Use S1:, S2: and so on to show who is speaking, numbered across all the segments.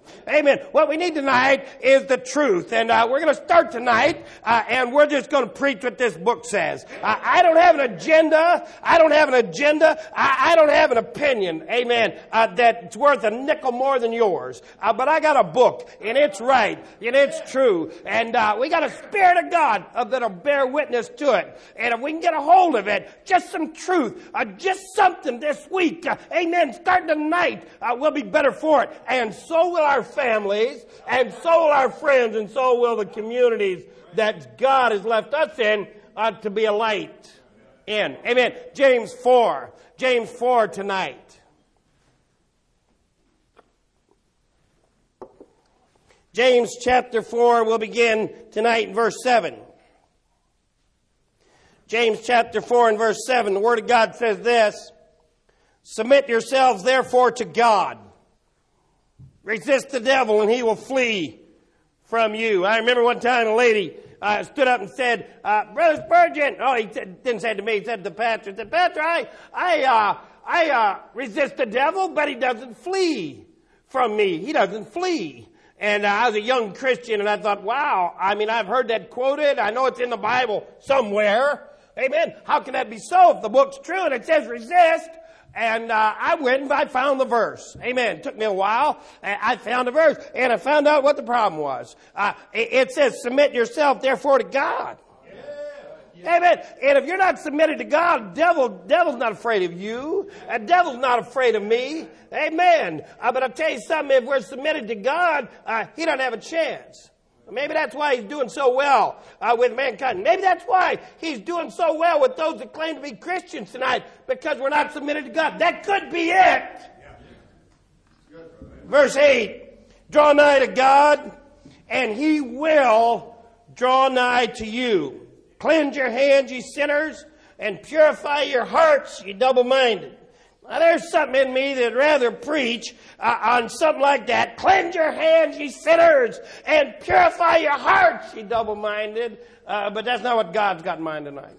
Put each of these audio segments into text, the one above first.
S1: Amen. What we need tonight is the truth. And we're going to start tonight, and we're just going to preach what this book says. I don't have an agenda. I don't have an opinion, amen, that's worth a nickel more than yours. But I got a book, and it's right, and it's true. And we got a Spirit of God that'll bear witness to it. And if we can get a hold of it, just some truth, just something this week, amen, starting tonight, we'll be better for it. And so will our families, and so will our friends, and so will the communities that God has left us in to be a light in. Amen. James 4 tonight. James chapter 4, we'll begin tonight in verse 7. James chapter 4 and verse 7, the Word of God says this: "Submit yourselves therefore to God. Resist the devil and he will flee from you." I remember one time a lady stood up and said, "Brother Spurgeon," he didn't say it to me, he said to the pastor, he said, "Pastor, I resist the devil, but he doesn't flee from me. He doesn't flee." And I was a young Christian, and I thought, wow, I mean, I've heard that quoted. I know it's in the Bible somewhere. Amen. How can that be so if the book's true and it says resist? And I went and I found the verse. Amen. It took me a while. I found the verse, and I found out what the problem was. It says, "Submit yourself, therefore, to God." Yeah. Amen. And if you're not submitted to God, devil's not afraid of you. The devil's not afraid of me. Amen. But I'll tell you something, if we're submitted to God, he doesn't have a chance. Maybe that's why he's doing so well with mankind. Maybe that's why he's doing so well with those that claim to be Christians tonight, because we're not submitted to God. That could be it. Verse 8, "Draw nigh to God, and he will draw nigh to you. Cleanse your hands, ye sinners, and purify your hearts, ye double-minded." Now, there's something in me that'd rather preach on something like that. Cleanse your hands, ye sinners, and purify your hearts, ye double-minded. But that's not what God's got in mind tonight.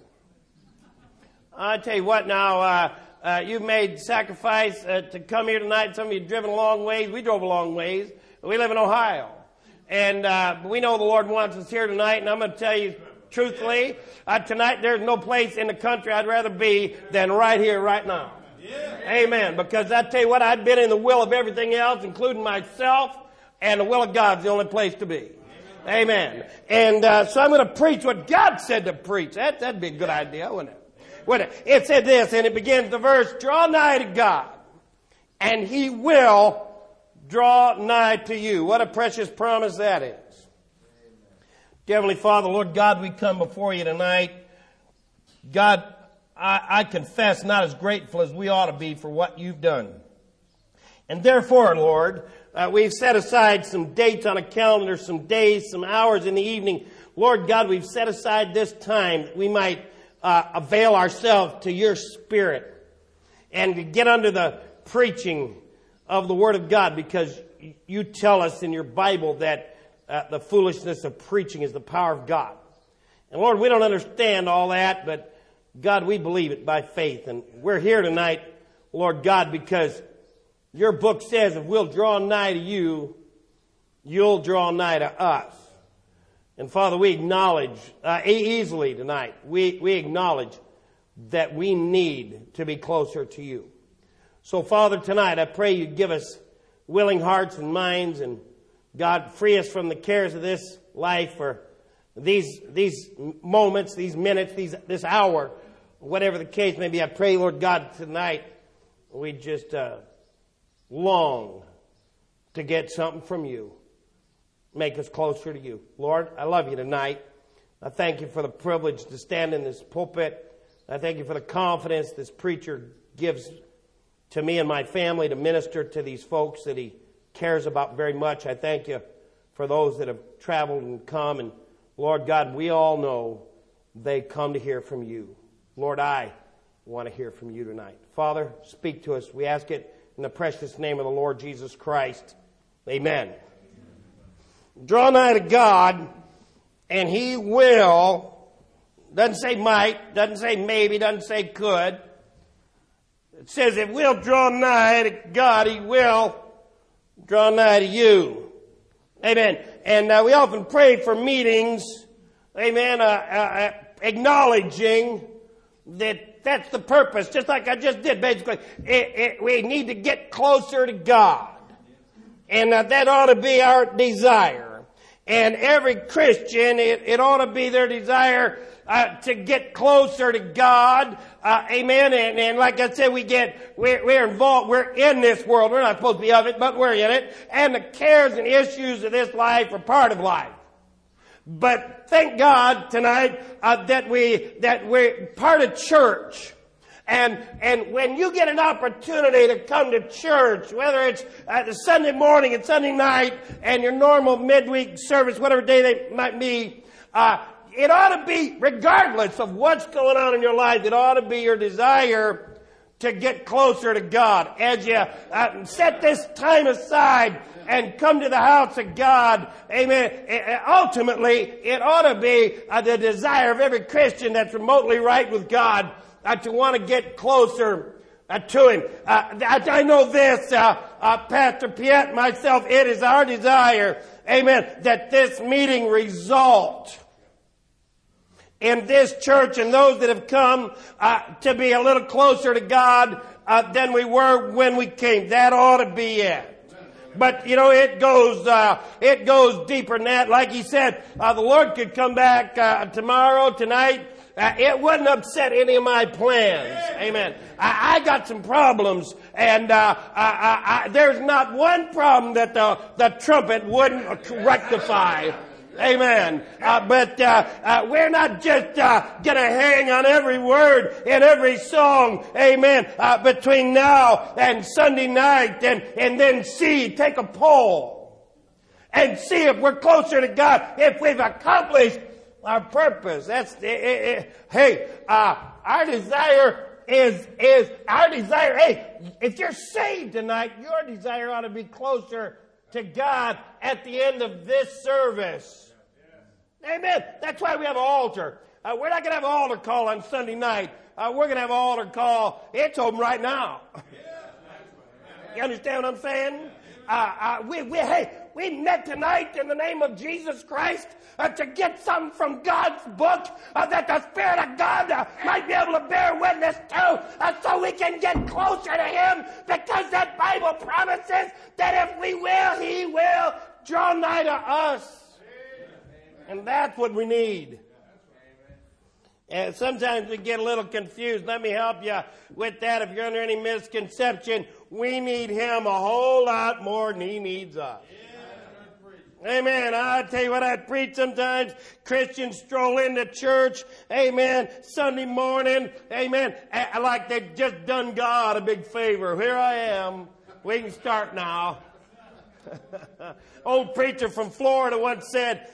S1: I tell you what now, you've made sacrifice to come here tonight. Some of you have driven a long ways. We drove a long ways. We live in Ohio. And we know the Lord wants us here tonight, and I'm going to tell you truthfully, tonight there's no place in the country I'd rather be than right here, right now. Yeah. Amen. Because I tell you what, I'd been in the will of everything else, including myself, and the will of God's the only place to be. Amen. And so I'm going to preach what God said to preach. That'd be a good idea, wouldn't it? It said this, and it begins the verse, "Draw nigh to God, and he will draw nigh to you." What a precious promise that is. Dear Heavenly Father, Lord God, we come before you tonight. God, I confess not as grateful as we ought to be for what you've done. And therefore, Lord, we've set aside some dates on a calendar, some days, some hours in the evening. Lord God, we've set aside this time that we might avail ourselves to your Spirit and to get under the preaching of the Word of God, because you tell us in your Bible that the foolishness of preaching is the power of God. And Lord, we don't understand all that, but God, we believe it by faith. And we're here tonight, Lord God, because your book says if we'll draw nigh to you, you'll draw nigh to us. And Father, we acknowledge easily tonight, we acknowledge that we need to be closer to you. So Father, tonight I pray you give us willing hearts and minds, and God, free us from the cares of this life, or these moments, these minutes, this hour, whatever the case may be. I pray, Lord God, tonight we just long to get something from you. Make us closer to you. Lord, I love you tonight. I thank you for the privilege to stand in this pulpit. I thank you for the confidence this preacher gives to me and my family to minister to these folks that he cares about very much. I thank you for those that have traveled and come. And Lord God, we all know they come to hear from you. Lord, I want to hear from you tonight. Father, speak to us. We ask it in the precious name of the Lord Jesus Christ. Amen. Draw nigh to God, and he will, doesn't say might, doesn't say maybe, doesn't say could. It says if we'll draw nigh to God, he will draw nigh to you. Amen. And we often pray for meetings, amen, acknowledging that that's the purpose, just like I just did, basically. We need to get closer to God. And that ought to be our desire. And every Christian, it ought to be their desire to get closer to God. Amen. And like I said, we're involved. We're in this world. We're not supposed to be of it, but we're in it. And the cares and issues of this life are part of life. But thank God tonight that we're part of church. And when you get an opportunity to come to church, whether it's the Sunday morning and Sunday night and your normal midweek service, whatever day they might be, it ought to be, regardless of what's going on in your life, it ought to be your desire to get closer to God. As you set this time aside and come to the house of God, amen, ultimately, it ought to be the desire of every Christian that's remotely right with God to want to get closer to Him. I know this, Pastor Piet, myself, it is our desire, amen, that this meeting result in this church and those that have come to be a little closer to God than we were when we came. That ought to be it. But, you know, it goes deeper than that. Like he said, the Lord could come back tomorrow, tonight. It wouldn't upset any of my plans. Amen. I got some problems, and there's not one problem that the trumpet wouldn't rectify. Amen. But we're not just going to hang on every word in every song. Amen. Between now and Sunday night, and then take a poll and see if we're closer to God, if we've accomplished our purpose. That's hey, our desire is our desire. Hey, if you're saved tonight, your desire ought to be closer to God at the end of this service. Amen. That's why we have an altar. We're not going to have an altar call on Sunday night. We're going to have an altar call. It's open right now. You understand what I'm saying? We met tonight in the name of Jesus Christ to get something from God's book that the Spirit of God might be able to bear witness to so we can get closer to Him, because that Bible promises that if we will, He will draw nigh to us. And that's what we need. And sometimes we get a little confused. Let me help you with that. If you're under any misconception, we need Him a whole lot more than He needs us. Amen. I tell you what, I preach sometimes. Christians stroll into church, amen, Sunday morning, amen, like they've just done God a big favor. Here I am. We can start now. Old preacher from Florida once said,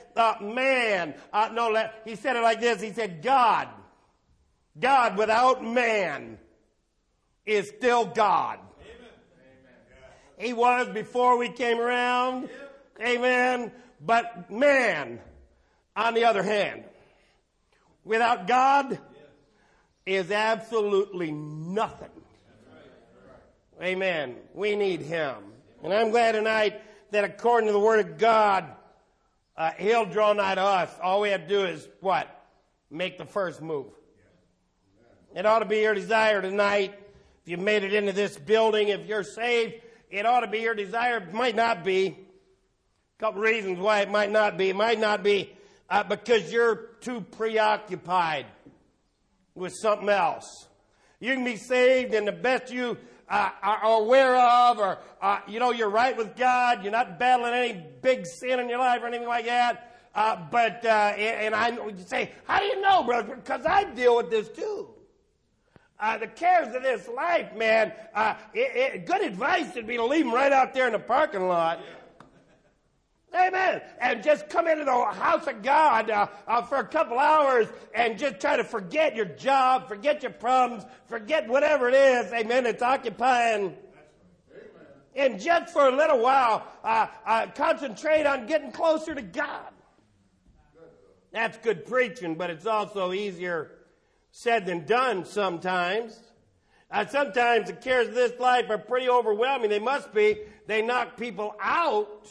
S1: he said it like this. He said, God without man is still God. Amen. He was before we came around. Amen. But man, on the other hand, without God is absolutely nothing. Amen. We need Him. And I'm glad tonight that according to the Word of God, He'll draw nigh to us. All we have to do is what? Make the first move. It ought to be your desire tonight. If you've made it into this building, if you're saved, it ought to be your desire. It might not be. A couple reasons why it might not be. It might not be because you're too preoccupied with something else. You can be saved, and the best you are aware of, or you're right with God. You're not battling any big sin in your life or anything like that. And I you say, how do you know, brother? Because I deal with this too. The cares of this life, man. Good advice would be to leave them right out there in the parking lot. Amen. And just come into the house of God for a couple hours and just try to forget your job, forget your problems, forget whatever it is, amen, it's occupying. And just for a little while, concentrate on getting closer to God. That's good preaching, but it's also easier said than done sometimes. Sometimes the cares of this life are pretty overwhelming. They must be. They knock people out.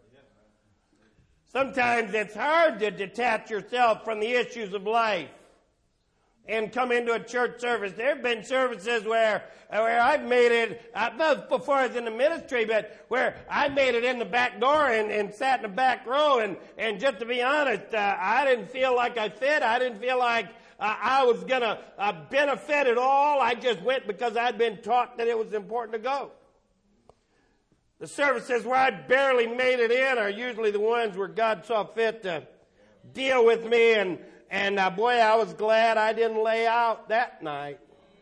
S1: Sometimes it's hard to detach yourself from the issues of life and come into a church service. There have been services where I've made it, not before I was in the ministry, but where I made it in the back door and sat in the back row. And just to be honest, I didn't feel like I fit. I didn't feel like I was going to benefit at all. I just went because I'd been taught that it was important to go. The services where I barely made it in are usually the ones where God saw fit to deal with me. And boy, I was glad I didn't lay out that night.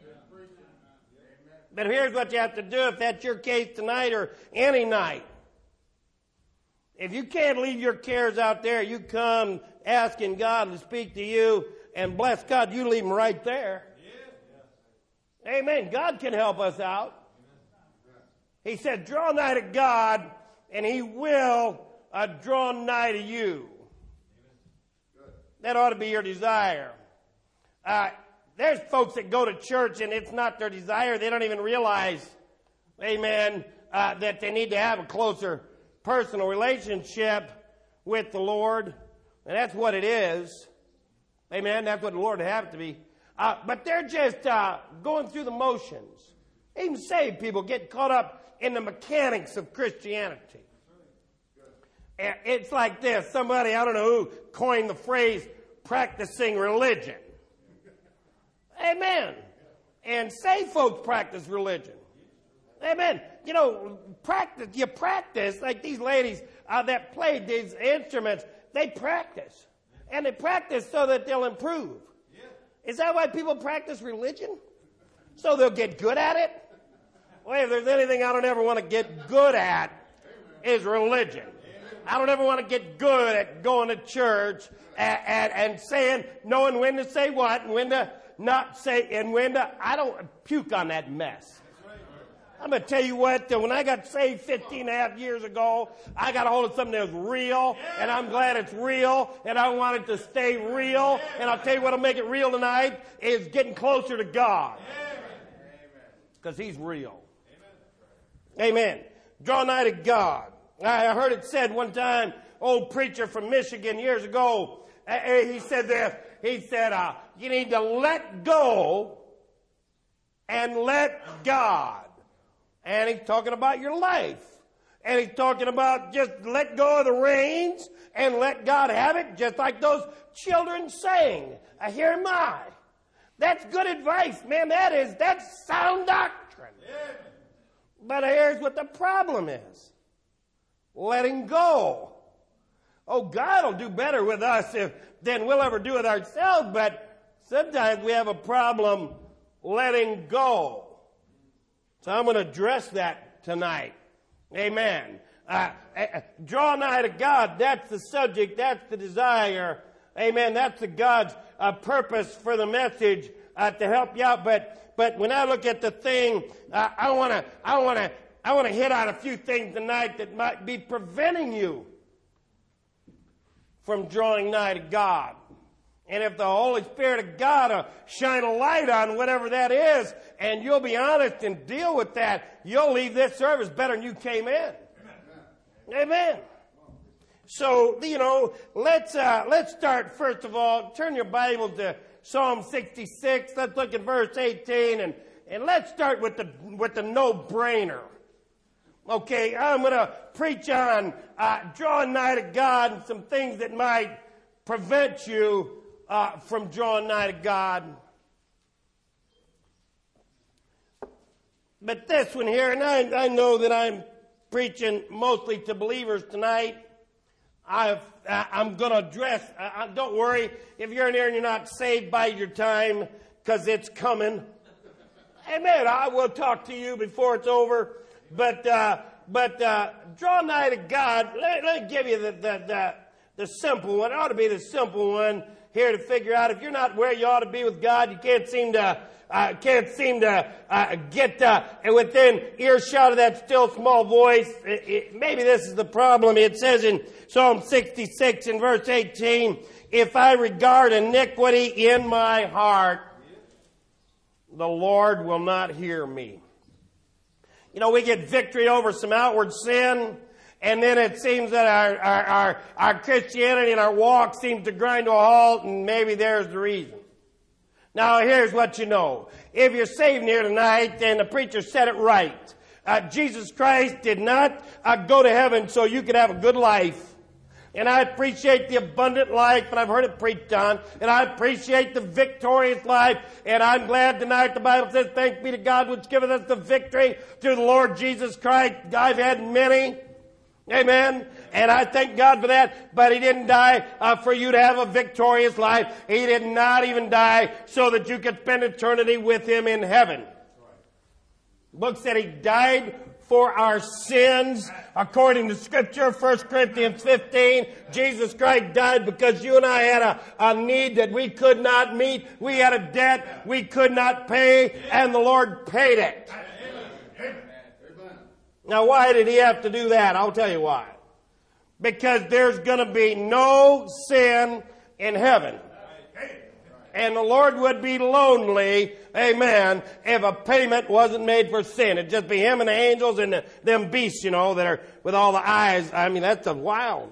S1: But here's what you have to do if that's your case tonight or any night. If you can't leave your cares out there, you come asking God to speak to you, and bless God, you leave them right there. Amen. God can help us out. He said, draw nigh to God, and He will draw nigh to you. That ought to be your desire. There's folks that go to church, and it's not their desire. They don't even realize, amen, that they need to have a closer personal relationship with the Lord. And that's what it is. Amen. That's what the Lord would have it to be. But they're just going through the motions. Even saved people get caught up in the mechanics of Christianity. It's like this. Somebody, I don't know who, coined the phrase practicing religion. Amen. And saved folks practice religion. Amen. You know, you practice, like these ladies that played these instruments, they practice. And they practice so that they'll improve. Is that why people practice religion? So they'll get good at it? Well, if there's anything I don't ever want to get good at, is religion. I don't ever want to get good at going to church and saying, knowing when to say what and when to not say, and when to, I don't puke on that mess. I'm going to tell you what, when I got saved 15 and a half years ago, I got a hold of something that was real, and I'm glad it's real, and I want it to stay real. And I'll tell you what will make it real tonight is getting closer to God. Because He's real. Amen. Draw nigh to God. I heard it said one time, old preacher from Michigan years ago, he said this. He said, you need to let go and let God. And he's talking about your life. And he's talking about just let go of the reins and let God have it, just like those children sang, here am I. That's good advice, man. That's sound doctrine. Yeah. But here's what the problem is. Letting go. Oh, God will do better with us than we'll ever do with ourselves, but sometimes we have a problem letting go. So I'm going to address that tonight. Amen. Draw nigh to God. That's the subject. That's the desire. Amen. That's the God's purpose for the message to help you out. But when I look at the thing, I want to hit on a few things tonight that might be preventing you from drawing nigh to God. And if the Holy Spirit of God will shine a light on whatever that is, and you'll be honest and deal with that, you'll leave this service better than you came in. Amen. So, let's start first of all. Turn your Bible to Psalm 66. Let's look at verse 18, and let's start with the no-brainer. Okay, I'm going to preach on drawing nigh to God and some things that might prevent you from drawing nigh to God. But this one here, and I know that I'm preaching mostly to believers tonight. I'm going to address, don't worry, if you're in here and you're not saved, bide your time, because it's coming. Amen. I will talk to you before it's over. But draw nigh to God. Let me give you the simple one. It ought to be the simple one here to figure out if you're not where you ought to be with God. You can't seem to get within earshot of that still small voice. Maybe this is the problem. It says in Psalm 66 in verse 18, if I regard iniquity in my heart. the Lord will not hear me. You know, we get victory over some outward sin, and then it seems that our Christianity and our walk seems to grind to a halt, and maybe there's the reason. Now, here's what you know. If you're saved here tonight, then the preacher said it right. Jesus Christ did not go to heaven so you could have a good life. And I appreciate the abundant life, and I've heard it preached on. And I appreciate the victorious life. And I'm glad tonight the Bible says, thanks be to God which giveth us the victory through the Lord Jesus Christ. I've had many. Amen. And I thank God for that. But He didn't die for you to have a victorious life. He did not even die so that you could spend eternity with Him in heaven. The book said He died for our sins. According to Scripture, 1 Corinthians 15, Jesus Christ died because you and I had a need that we could not meet. We had a debt we could not pay, and the Lord paid it. Now, why did He have to do that? I'll tell you why. Because there's going to be no sin in heaven. And the Lord would be lonely, amen, if a payment wasn't made for sin. It'd just be Him and the angels and them beasts, you know, that are with all the eyes. I mean, that's wild.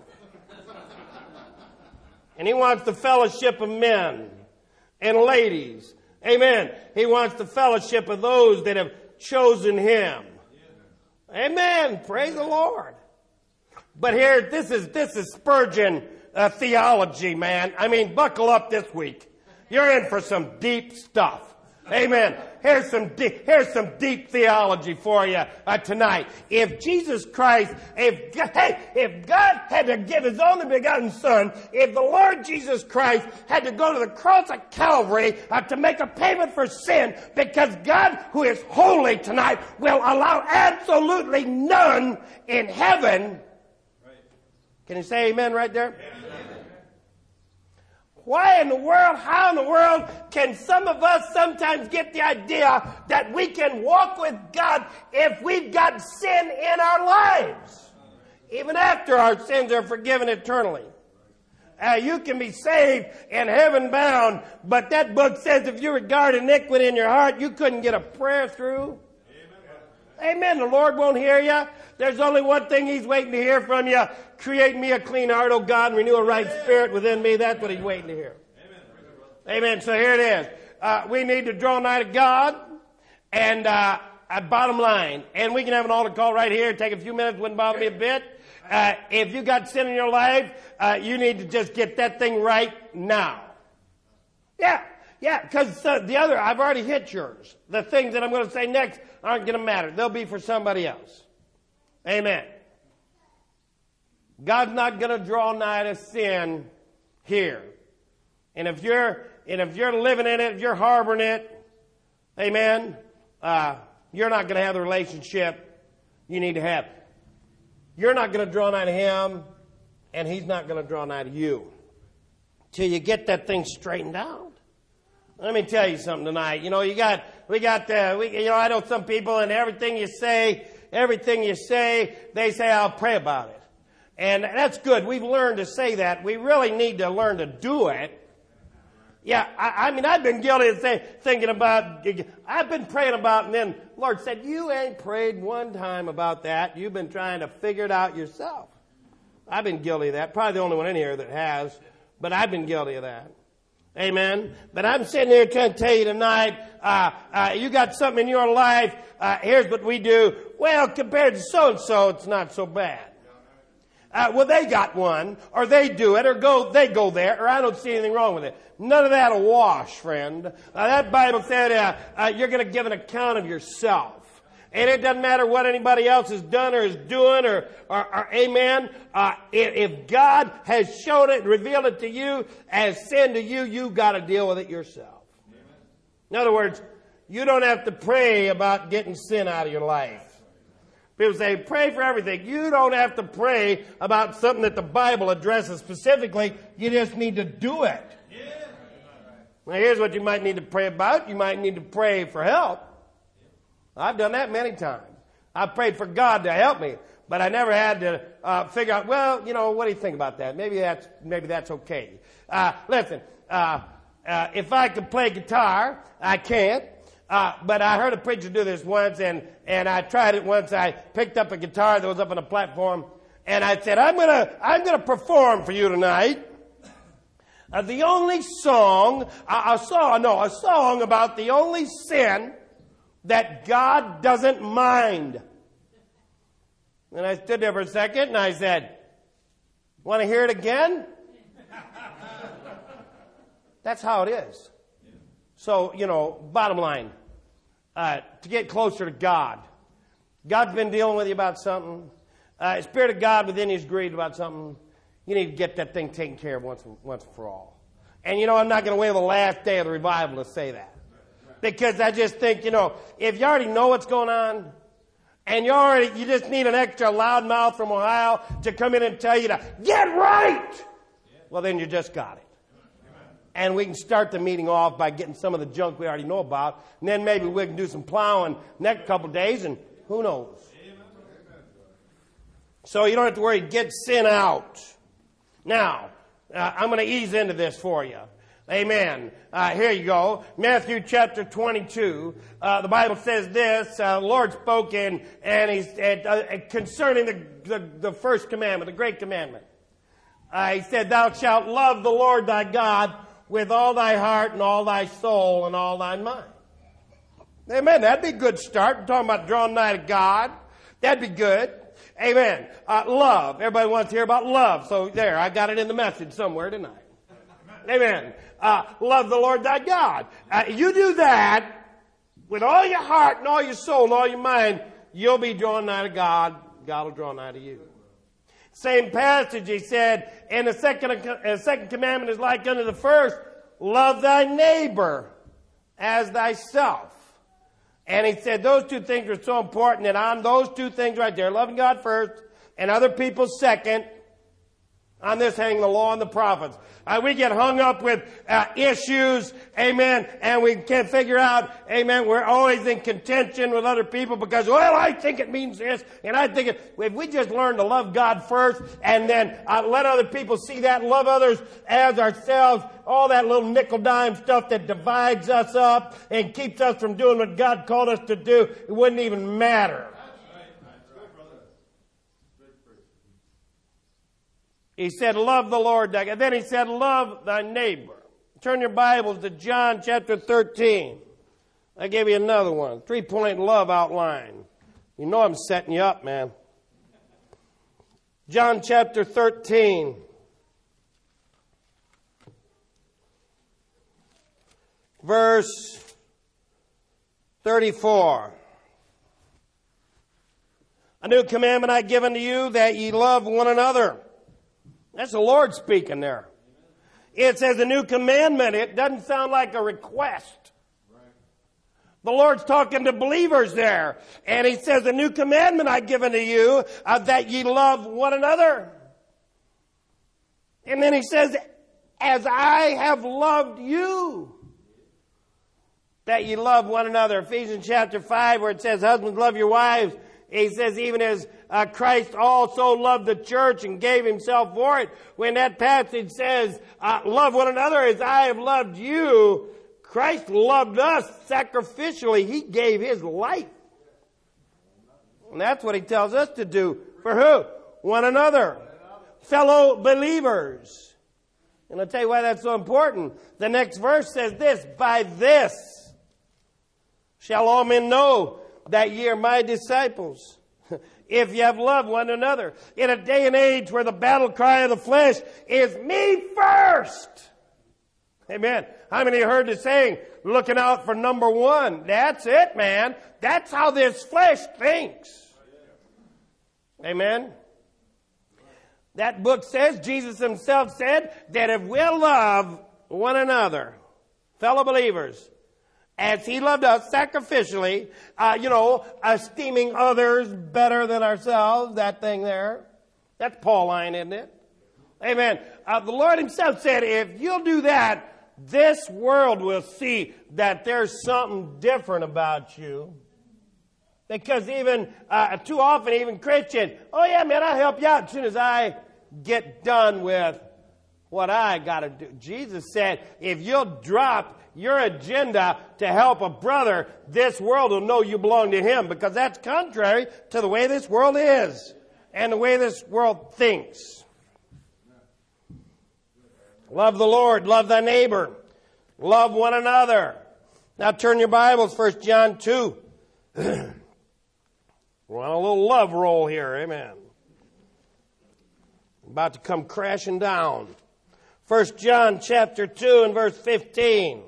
S1: And He wants the fellowship of men and ladies. Amen. He wants the fellowship of those that have chosen Him. Amen. Praise the Lord. But here, this is Spurgeon theology, man. I mean, buckle up this week. You're in for some deep stuff. Amen. Here's some deep theology for you tonight. If Jesus Christ, if God had to give His only begotten Son, if the Lord Jesus Christ had to go to the cross of Calvary to make a payment for sin, because God, who is holy tonight, will allow absolutely none in heaven. Can you say amen right there? Why in the world, how in the world can some of us sometimes get the idea that we can walk with God if we've got sin in our lives? Even after our sins are forgiven eternally. You can be saved and heaven bound, but that book says if you regard iniquity in your heart, you couldn't get a prayer through. Amen. The Lord won't hear you. There's only one thing He's waiting to hear from you. Create me a clean heart, O God, and renew a right spirit within me. That's what He's waiting to hear. Amen. So here it is. We need to draw nigh to God. And bottom line, and we can have an altar call right here. Take a few minutes. Wouldn't bother me a bit. If you got sin in your life, you need to just get that thing right now. Yeah, because the other, I've already hit yours. The things that I'm going to say next aren't going to matter. They'll be for somebody else. Amen. God's not going to draw nigh to sin here. And if you're living in it, if you're harboring it, amen, you're not going to have the relationship you need to have. You're not going to draw nigh to Him, and He's not going to draw nigh to you till you get that thing straightened out. Let me tell you something tonight. You know, I know some people, and everything you say, they say, I'll pray about it. And that's good. We've learned to say that. We really need to learn to do it. Yeah, I mean, I've been guilty of thinking about, I've been praying about, and then the Lord said, you ain't prayed one time about that. You've been trying to figure it out yourself. I've been guilty of that. Probably the only one in here that has, but I've been guilty of that. Amen. But I'm sitting here trying to tell you tonight, you got something in your life. Here's what we do. Well, compared to so-and-so, it's not so bad. Well, they got one, or they do it, or they go there, or I don't see anything wrong with it. None of that'll wash, friend. That Bible said you're going to give an account of yourself. And it doesn't matter what anybody else has done or is doing or amen. If God has shown it, revealed it to you as sin to you, you've got to deal with it yourself. Amen. In other words, you don't have to pray about getting sin out of your life. People say, pray for everything. You don't have to pray about something that the Bible addresses specifically. You just need to do it. Yeah. Now, here's what you might need to pray about. You might need to pray for help. I've done that many times. I've prayed for God to help me, but I never had to figure out, well, you know, what do you think about that? Maybe that's okay. Listen, if I could play guitar, I can't. But I heard a preacher do this once, and I tried it once. I picked up a guitar that was up on a platform, and I said, I'm gonna perform for you tonight. The only song, a song about the only sin that God doesn't mind. And I stood there for a second, and I said, want to hear it again? That's how it is. So, bottom line, to get closer to God. God's been dealing with you about something. Spirit of God within you is grieved about something. You need to get that thing taken care of once and for all. And I'm not going to wait till the last day of the revival to say that. Because I just think, if you already know what's going on, and you just need an extra loudmouth from Ohio to come in and tell you to get right, well, then you just got it. And we can start the meeting off by getting some of the junk we already know about, and then maybe we can do some plowing next couple of days, and who knows. So you don't have to worry, get sin out. Now, I'm going to ease into this for you. Amen. Here you go. Matthew chapter 22. The Bible says this. The Lord spoke and he said, concerning the first commandment, the great commandment. He said, thou shalt love the Lord thy God with all thy heart and all thy soul and all thy mind. Amen. That'd be a good start. We're talking about drawing nigh to God. That'd be good. Amen. Love. Everybody wants to hear about love. So there, I got it in the message somewhere tonight. Amen. Love the Lord thy God. You do that with all your heart and all your soul and all your mind, you'll be drawn nigh to God. God will draw nigh to you. Same passage, he said, and the second commandment is like unto the first, love thy neighbor as thyself. And he said those two things are so important that on those two things right there, loving God first and other people second, on this hang the law and the prophets. We get hung up with issues, amen, and we can't figure out, amen, we're always in contention with other people because, well, I think it means this, and I think it, if we just learn to love God first and then let other people see that, love others as ourselves, all that little nickel-dime stuff that divides us up and keeps us from doing what God called us to do, it wouldn't even matter. He said, love the Lord thy God. Then he said, love thy neighbor. Turn your Bibles to John chapter 13. I gave you another one. 3-point love outline. You know I'm setting you up, man. John chapter 13. Verse 34. A new commandment I give unto you, that ye love one another. That's the Lord speaking there. It says a new commandment. It doesn't sound like a request. The Lord's talking to believers there. And he says, a new commandment I give unto you, that ye love one another. And then he says, as I have loved you, that ye love one another. Ephesians chapter 5, where it says, husbands, love your wives. He says, even as Christ also loved the church and gave himself for it. When that passage says, love one another as I have loved you, Christ loved us sacrificially. He gave his life. And that's what he tells us to do. For who? One another. Fellow believers. And I'll tell you why that's so important. The next verse says this, by this shall all men know that ye are my disciples, if ye have loved one another. In a day and age where the battle cry of the flesh is me first. Amen. How many heard the saying, looking out for number one? That's it, man. That's how this flesh thinks. Amen. That book says, Jesus himself said, that if we'll love one another, fellow believers, as he loved us sacrificially, esteeming others better than ourselves, that thing there. That's Pauline, isn't it? Amen. The Lord himself said, if you'll do that, this world will see that there's something different about you. Because even, too often, even Christian, oh yeah, man, I'll help you out as soon as I get done with what I got to do. Jesus said, if you'll drop your agenda to help a brother, this world will know you belong to him, because that's contrary to the way this world is and the way this world thinks. Love the Lord, love thy neighbor, love one another. Now turn your Bibles, 1 John 2. We're on a little love roll here, amen. About to come crashing down. 1 John chapter 2 and verse 15.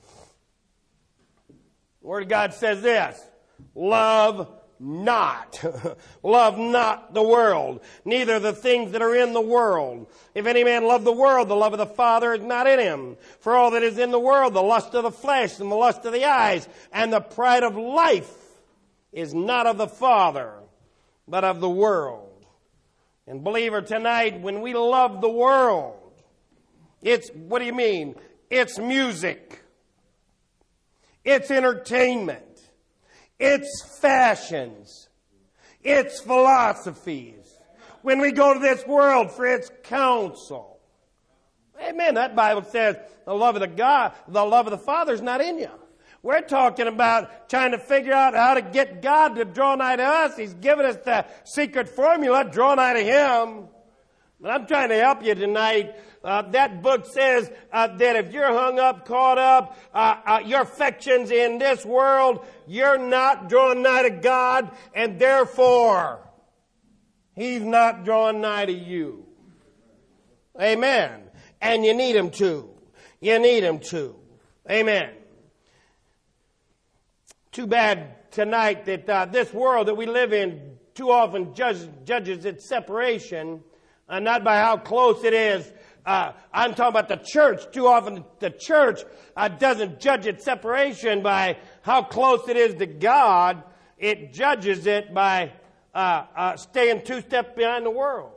S1: The Word of God says this, love not. Love not the world, neither the things that are in the world. If any man love the world, the love of the Father is not in him. For all that is in the world, the lust of the flesh and the lust of the eyes and the pride of life is not of the Father, but of the world. And believer, tonight, when we love the world, it's, what do you mean? It's music. It's entertainment. It's fashions. It's philosophies. When we go to this world for its counsel. Amen. That Bible says the love of the Father is not in you. We're talking about trying to figure out how to get God to draw nigh to us. He's given us the secret formula, draw nigh to Him. But I'm trying to help you tonight. That book says that if you're hung up, caught up, your affections in this world, you're not drawing nigh to God, and therefore, He's not drawing nigh to you. Amen. And you need Him to. You need Him to. Amen. Too bad tonight that this world that we live in too often judges its separation, not by how close it is. I'm talking about the church. Too often the church doesn't judge its separation by how close it is to God. It judges it by staying two steps behind the world.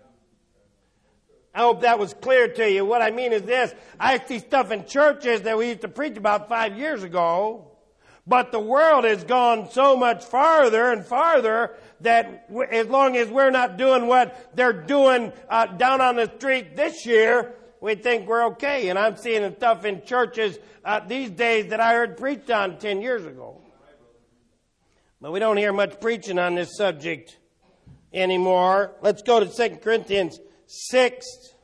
S1: I hope that was clear to you. What I mean is this. I see stuff in churches that we used to preach about 5 years ago. But the world has gone so much farther and farther that as long as we're not doing what they're doing down on the street this year, we think we're okay. And I'm seeing stuff in churches these days that I heard preached on 10 years ago. But we don't hear much preaching on this subject anymore. Let's go to 2 Corinthians 6.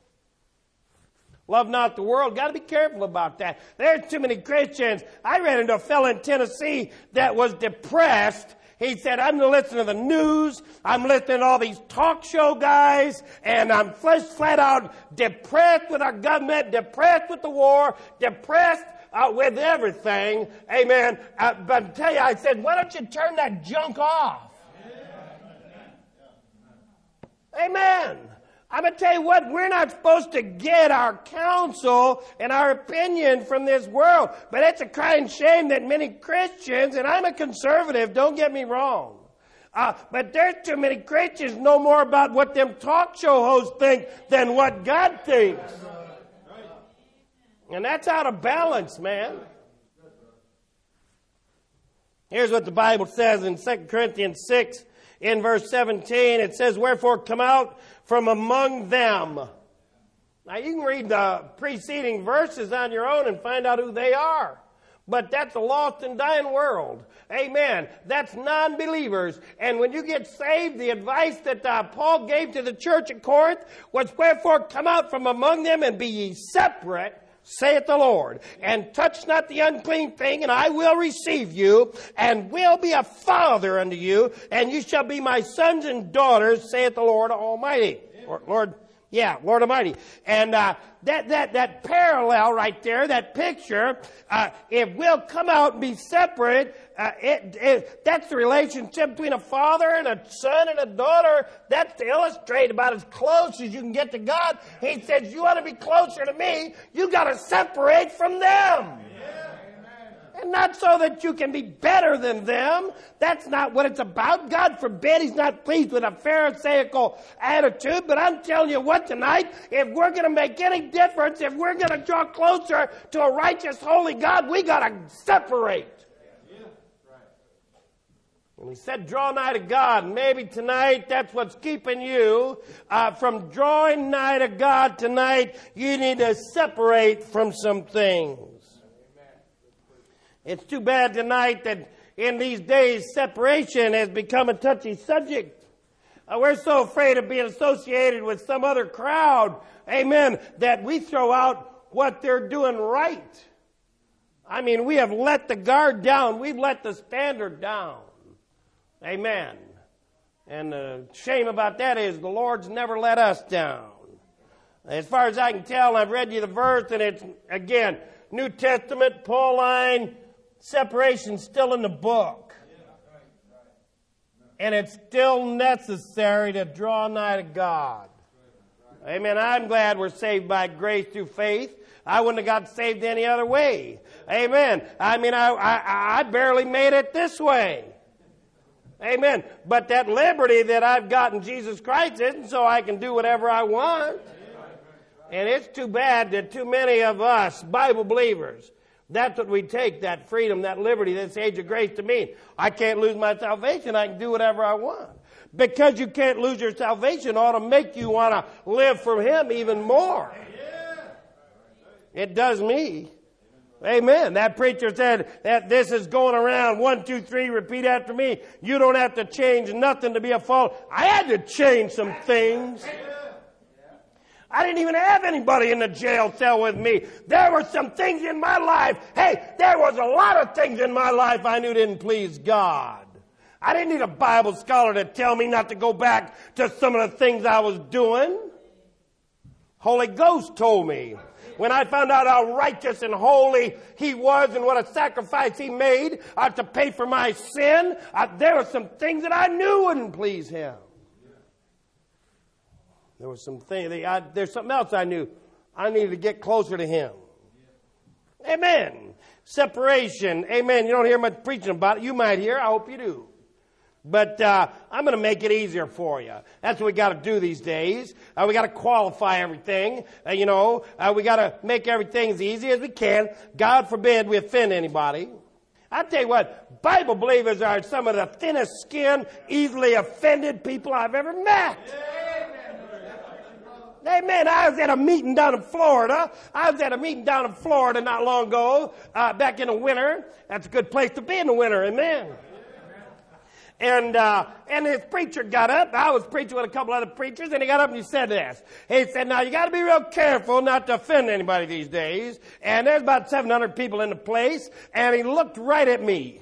S1: Love not the world. Got to be careful about that. There's too many Christians. I ran into a fellow in Tennessee that was depressed. He said, I'm listening to the news. I'm listening to all these talk show guys. And I'm flat out depressed with our government, depressed with the war, depressed with everything. Amen. But I tell you, I said, why don't you turn that junk off? Amen. I'm going to tell you what, we're not supposed to get our counsel and our opinion from this world. But it's a crying shame that many Christians, and I'm a conservative, don't get me wrong. But there's too many Christians know more about what them talk show hosts think than what God thinks. And that's out of balance, man. Here's what the Bible says in 2 Corinthians 6 in verse 17. It says, wherefore come out from among them. Now you can read the preceding verses on your own and find out who they are. But that's a lost and dying world. Amen. That's non-believers. And when you get saved, the advice that Paul gave to the church at Corinth was, wherefore come out from among them and be ye separate, saith the Lord, and touch not the unclean thing, and I will receive you, and will be a father unto you, and you shall be my sons and daughters, saith the Lord Almighty. Lord Almighty. And that parallel right there, that picture, if we'll come out and be separate, that's the relationship between a father and a son and a daughter. That's to illustrate about as close as you can get to God. He says, you want to be closer to me, you got to separate from them. And not so that you can be better than them. That's not what it's about. God forbid, He's not pleased with a pharisaical attitude. But I'm telling you what tonight, if we're going to make any difference, if we're going to draw closer to a righteous, holy God, we got to separate. And he said, draw nigh to God. Maybe tonight that's what's keeping you from drawing nigh to God tonight. You need to separate from some things. It's too bad tonight that in these days separation has become a touchy subject. We're so afraid of being associated with some other crowd, amen, that we throw out what they're doing right. I mean, we have let the guard down. We've let the standard down. Amen. And the shame about that is the Lord's never let us down. As far as I can tell, I've read you the verse, and it's, again, New Testament, Pauline, separation still in the book. And it's still necessary to draw nigh to God. Amen. I'm glad we're saved by grace through faith. I wouldn't have got saved any other way. Amen. I mean, I barely made it this way. Amen. But that liberty that I've got in Jesus Christ isn't so I can do whatever I want. And it's too bad that too many of us, Bible believers, that's what we take, that freedom, that liberty, this age of grace to mean. I can't lose my salvation. I can do whatever I want. Because you can't lose your salvation ought to make you want to live for Him even more. It does me. Amen. That preacher said that this is going around. 1, 2, 3, repeat after me. You don't have to change nothing to be a follower. I had to change some things. I didn't even have anybody in the jail cell with me. There were some things in my life. Hey, there was a lot of things in my life I knew didn't please God. I didn't need a Bible scholar to tell me not to go back to some of the things I was doing. Holy Ghost told me. When I found out how righteous and holy He was and what a sacrifice He made to pay for my sin, there were some things that I knew wouldn't please Him. There was some things. There's something else I knew. I needed to get closer to Him. Amen. Separation. Amen. You don't hear much preaching about it. You might hear. I hope you do. But I'm going to make it easier for you. That's what we got to do these days. We got to qualify everything. We got to make everything as easy as we can. God forbid we offend anybody. I tell you what, Bible believers are some of the thinnest skinned, easily offended people I've ever met. Amen. I was at a meeting down in Florida. Not long ago, back in the winter. That's a good place to be in the winter. Amen. And this preacher got up. I was preaching with a couple other preachers, and he got up and he said this. He said, now you got to be real careful not to offend anybody these days. And there's about 700 people in the place, and he looked right at me.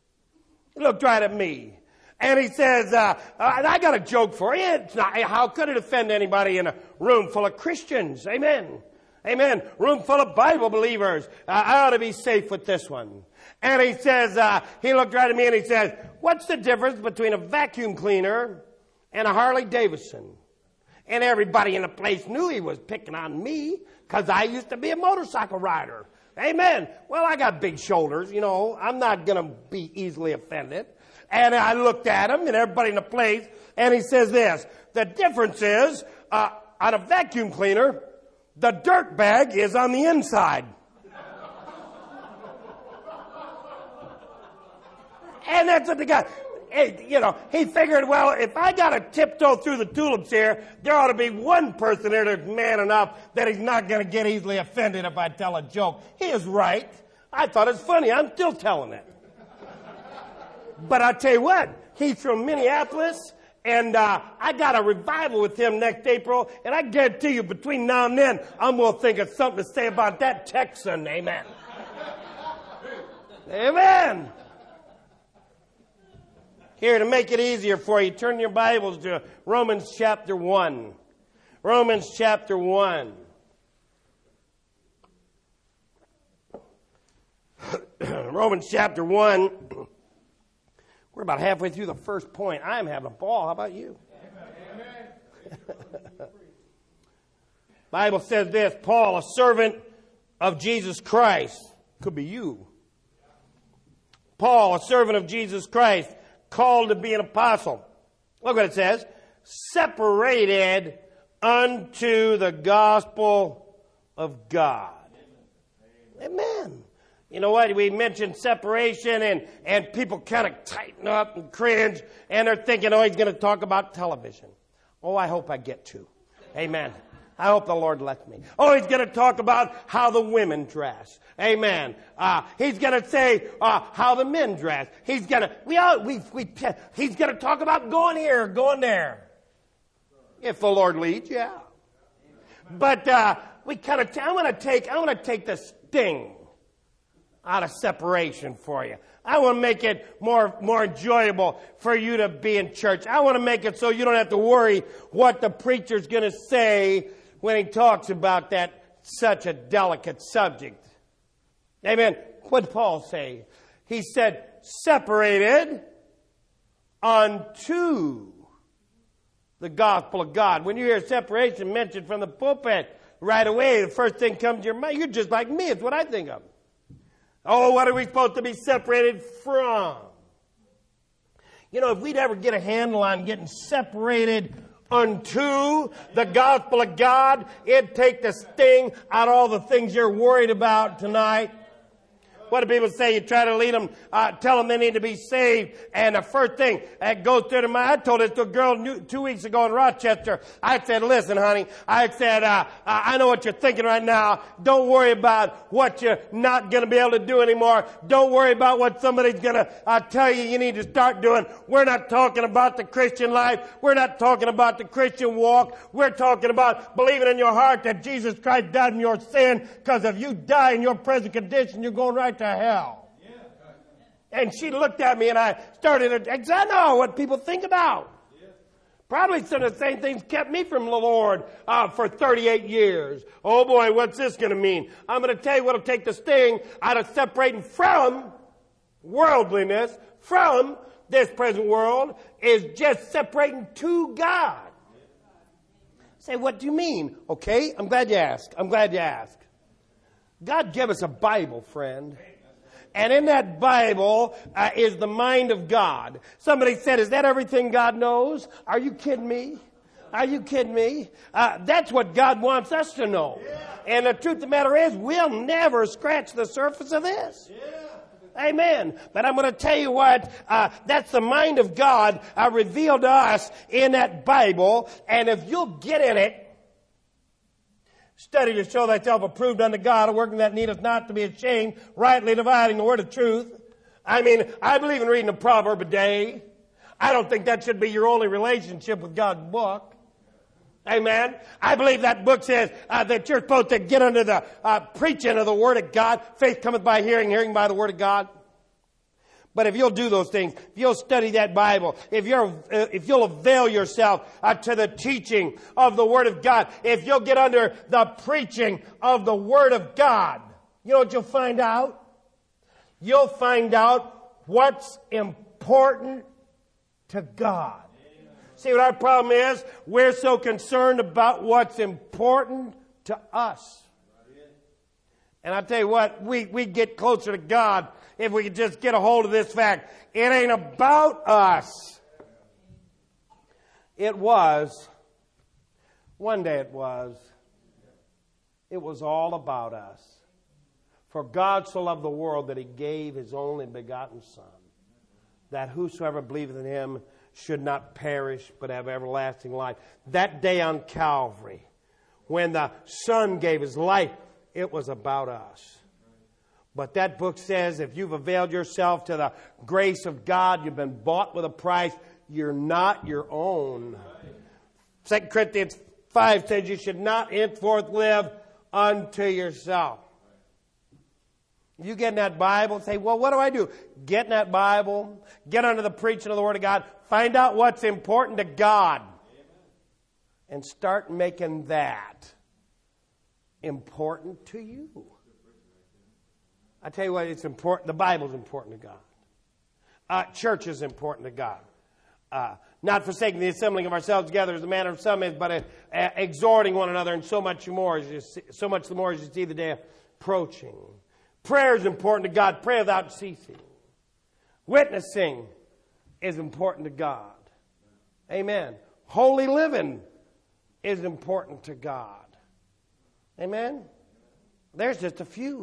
S1: And he says, I got a joke for you. It's not, how could it offend anybody in a room full of Christians? Amen. Amen. Room full of Bible believers. I ought to be safe with this one. And he says, he looked right at me and he says, what's the difference between a vacuum cleaner and a Harley Davidson? And everybody in the place knew he was picking on me because I used to be a motorcycle rider. Amen. Well, I got big shoulders, I'm not going to be easily offended. And I looked at him and everybody in the place, and he says this, the difference is, on a vacuum cleaner, the dirt bag is on the inside. And that's what the guy, he figured, well, if I got to tiptoe through the tulips here, there ought to be one person there that's man enough that he's not going to get easily offended if I tell a joke. He is right. I thought it was funny. I'm still telling it. But I tell you what, he's from Minneapolis, and I got a revival with him next April, and I guarantee you between now and then, I'm going to think of something to say about that Texan. Amen. Amen. Here, to make it easier for you, turn your Bibles to Romans chapter 1. Romans chapter 1. Romans chapter 1. We're about halfway through the first point. I'm having a ball. How about you? Bible says this, Paul, a servant of Jesus Christ. Could be you. Paul, a servant of Jesus Christ, called to be an apostle. Look what it says. Separated unto the gospel of God. Amen. You know what? We mentioned separation and people kind of tighten up and cringe and they're thinking, oh, he's going to talk about television. Oh, I hope I get to. Amen. I hope the Lord lets me. Oh, he's going to talk about how the women dress. Amen. He's going to say how the men dress. He's going to he's going to talk about going here, going there. If the Lord leads, yeah. But we kind of I want to take the sting out of separation for you. I want to make it more enjoyable for you to be in church. I want to make it so you don't have to worry what the preacher's going to say when he talks about that such a delicate subject. Amen. What did Paul say? He said, separated unto the gospel of God. When you hear separation mentioned from the pulpit, right away, the first thing comes to your mind, you're just like me. It's what I think of. Oh, what are we supposed to be separated from? You know, if we'd ever get a handle on getting separated unto the gospel of God, it'd take the sting out of all the things you're worried about tonight. What do people say? You try to lead them, tell them they need to be saved. And the first thing that goes through their mind, I told this to a girl 2 weeks ago in Rochester. I said, listen, honey, I said, I know what you're thinking right now. Don't worry about what you're not going to be able to do anymore. Don't worry about what somebody's going to tell you need to start doing. We're not talking about the Christian life. We're not talking about the Christian walk. We're talking about believing in your heart that Jesus Christ died in your sin, because if you die in your present condition, you're going right to hell. And she looked at me and I started to, I know what people think about. Probably some of the same things kept me from the Lord for 38 years. Oh boy, what's this going to mean? I'm going to tell you what will take the sting out of separating from worldliness, from this present world, is just separating to God. Say, what do you mean? Okay, I'm glad you asked. God gave us a Bible, friend. And in that Bible is the mind of God. Somebody said, is that everything God knows? Are you kidding me? That's what God wants us to know. And the truth of the matter is, we'll never scratch the surface of this. Amen. But I'm going to tell you what, that's the mind of God revealed to us in that Bible. And if you'll get in it, study to show thyself approved unto God, a workman that needeth not to be ashamed, rightly dividing the word of truth. I mean, I believe in reading a proverb a day. I don't think that should be your only relationship with God's book. Amen. I believe that book says that you're supposed to get under the preaching of the word of God. Faith cometh by hearing, hearing by the word of God. But if you'll do those things, if you'll study that Bible, if you'll avail yourself to the teaching of the Word of God, if you'll get under the preaching of the Word of God, you know what you'll find out? You'll find out what's important to God. See what our problem is? We're so concerned about what's important to us. And I'll tell you what, we get closer to God if we could just get a hold of this fact. It ain't about us. One day it was all about us. For God so loved the world that He gave His only begotten Son, that whosoever believeth in Him should not perish but have everlasting life. That day on Calvary, when the Son gave His life, it was about us. But that book says if you've availed yourself to the grace of God, you've been bought with a price, you're not your own. 2 Corinthians 5 says you should not henceforth live unto yourself. You get in that Bible and say, well, what do I do? Get in that Bible, get under the preaching of the Word of God, find out what's important to God, and start making that important to you. I tell you what, it's important. The Bible's important to God. Church is important to God. Not forsaking the assembling of ourselves together as the manner of some is, but exhorting one another, and so much the more as you see the day approaching. Prayer is important to God. Pray without ceasing. Witnessing is important to God. Amen. Holy living is important to God. Amen. There's just a few.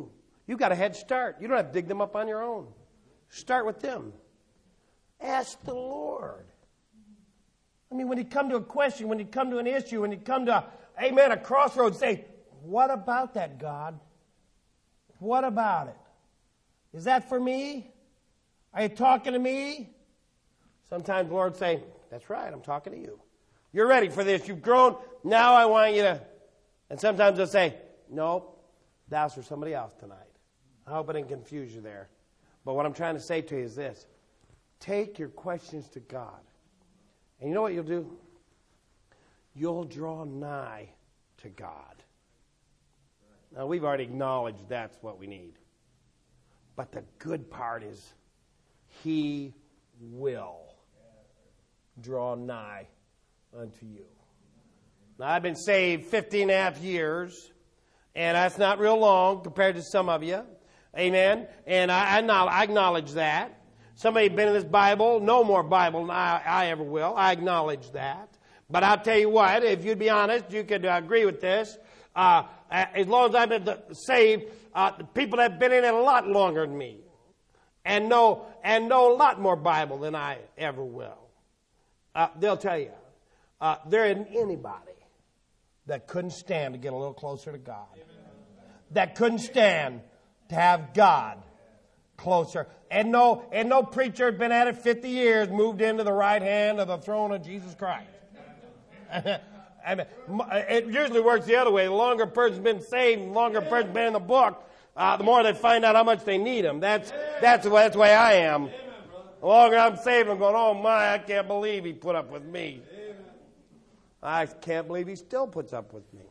S1: You got a head start. You don't have to dig them up on your own. Start with them. Ask the Lord. I mean, when you come to a question, when you come to an issue, when you come to, amen, a crossroads, say, what about that, God? What about it? Is that for me? Are you talking to me? Sometimes the Lord will say, that's right, I'm talking to you. You're ready for this. You've grown. Now I want you to. And sometimes they'll say, no, that's for somebody else tonight. I hope I didn't confuse you there. But what I'm trying to say to you is this. Take your questions to God. And you know what you'll do? You'll draw nigh to God. Now, we've already acknowledged that's what we need. But the good part is He will draw nigh unto you. Now, I've been saved 15 and a half years, and that's not real long compared to some of you. Amen. And I acknowledge that. Somebody been in this Bible, no more Bible than I ever will. I acknowledge that. But I'll tell you what, if you'd be honest, you could agree with this. As long as I've been saved, the people that have been in it a lot longer than me and know a lot more Bible than I ever will. They'll tell you, there isn't anybody that couldn't stand to get a little closer to God. That couldn't stand to have God closer. And no preacher had been at it 50 years, moved into the right hand of the throne of Jesus Christ. I mean, it usually works the other way. The longer a person's been saved, the longer a person's been in the book, the more they find out how much they need Him. That's the way I am. The longer I'm saved, I'm going, oh my, I can't believe He put up with me. I can't believe He still puts up with me.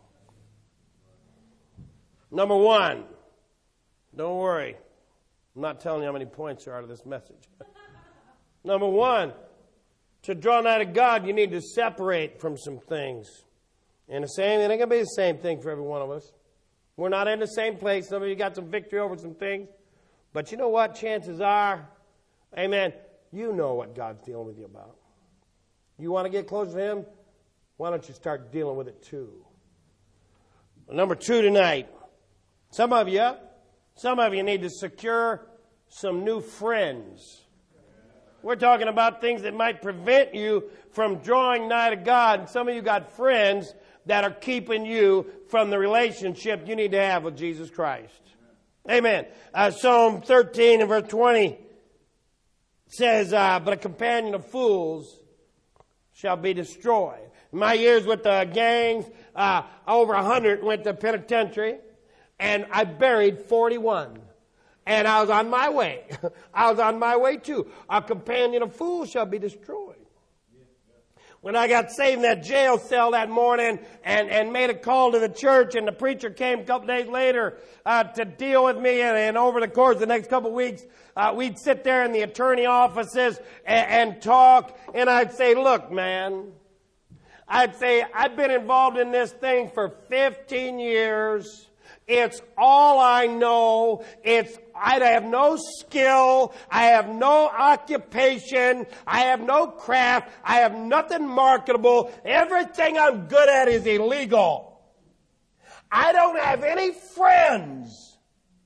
S1: Number one, don't worry. I'm not telling you how many points there are to this message. Number one, to draw nigh to God, you need to separate from some things. And it ain't going to be the same thing for every one of us. We're not in the same place. Some of you got some victory over some things. But you know what? Chances are, amen, you know what God's dealing with you about. You want to get closer to Him? Why don't you start dealing with it too? Number two tonight. Some of you need to secure some new friends. We're talking about things that might prevent you from drawing nigh to God. And some of you got friends that are keeping you from the relationship you need to have with Jesus Christ. Amen. Psalm 13 and verse 20 says, but a companion of fools shall be destroyed. In my years with the gangs, over 100 went to penitentiary, and I buried 41. And I was on my way. I was on my way too. A companion of fools shall be destroyed. When I got saved in that jail cell that morning and made a call to the church, and the preacher came a couple days later to deal with me, and over the course of the next couple of weeks, we'd sit there in the attorney offices and talk, and I'd say, look, man, I'd say, I've been involved in this thing for 15 years. It's all I know. I have no skill. I have no occupation. I have no craft. I have nothing marketable. Everything I'm good at is illegal. I don't have any friends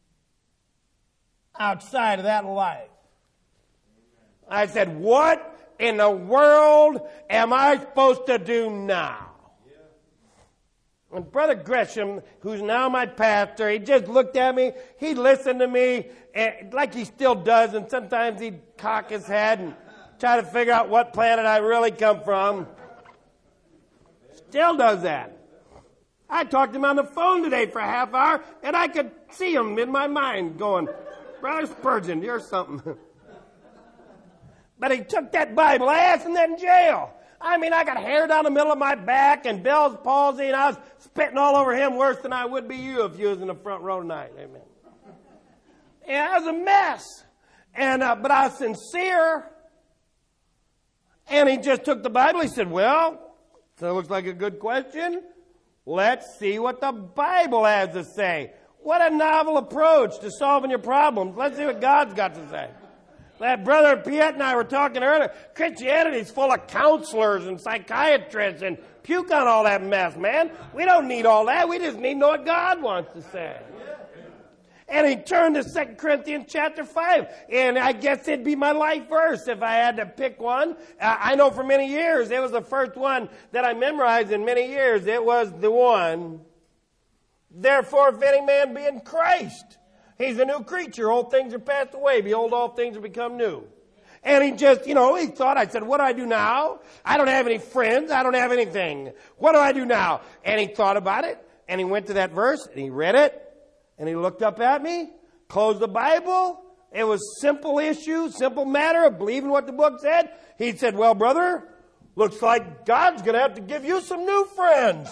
S1: outside of that life. I said, what in the world am I supposed to do now? And Brother Gresham, who's now my pastor, he just looked at me. He listened to me like he still does. And sometimes he'd cock his head and try to figure out what planet I really come from. Still does that. I talked to him on the phone today for a half hour, and I could see him in my mind going, Brother Spurgeon, you're something. But he took that Bible. I asked him that in jail. I mean, I got hair down the middle of my back and Bell's palsy, and I was spitting all over him worse than I would be you if you was in the front row tonight. Amen. Yeah, I was a mess. And but I was sincere. And he just took the Bible. He said, well, so it looks like a good question. Let's see what the Bible has to say. What a novel approach to solving your problems. Let's see what God's got to say. That Brother Piet and I were talking earlier. Christianity's full of counselors and psychiatrists and puke on all that mess, man. We don't need all that. We just need to know what God wants to say. And he turned to 2 Corinthians chapter 5. And I guess it'd be my life verse if I had to pick one. I know for many years, it was the first one that I memorized in many years. It was the one, therefore, if any man be in Christ, he's a new creature. Old things are passed away. Behold, all things have become new. And he just, he thought, I said, what do I do now? I don't have any friends. I don't have anything. What do I do now? And he thought about it. And he went to that verse and he read it. And he looked up at me, closed the Bible. It was simple issue, simple matter of believing what the book said. He said, well, brother, looks like God's going to have to give you some new friends.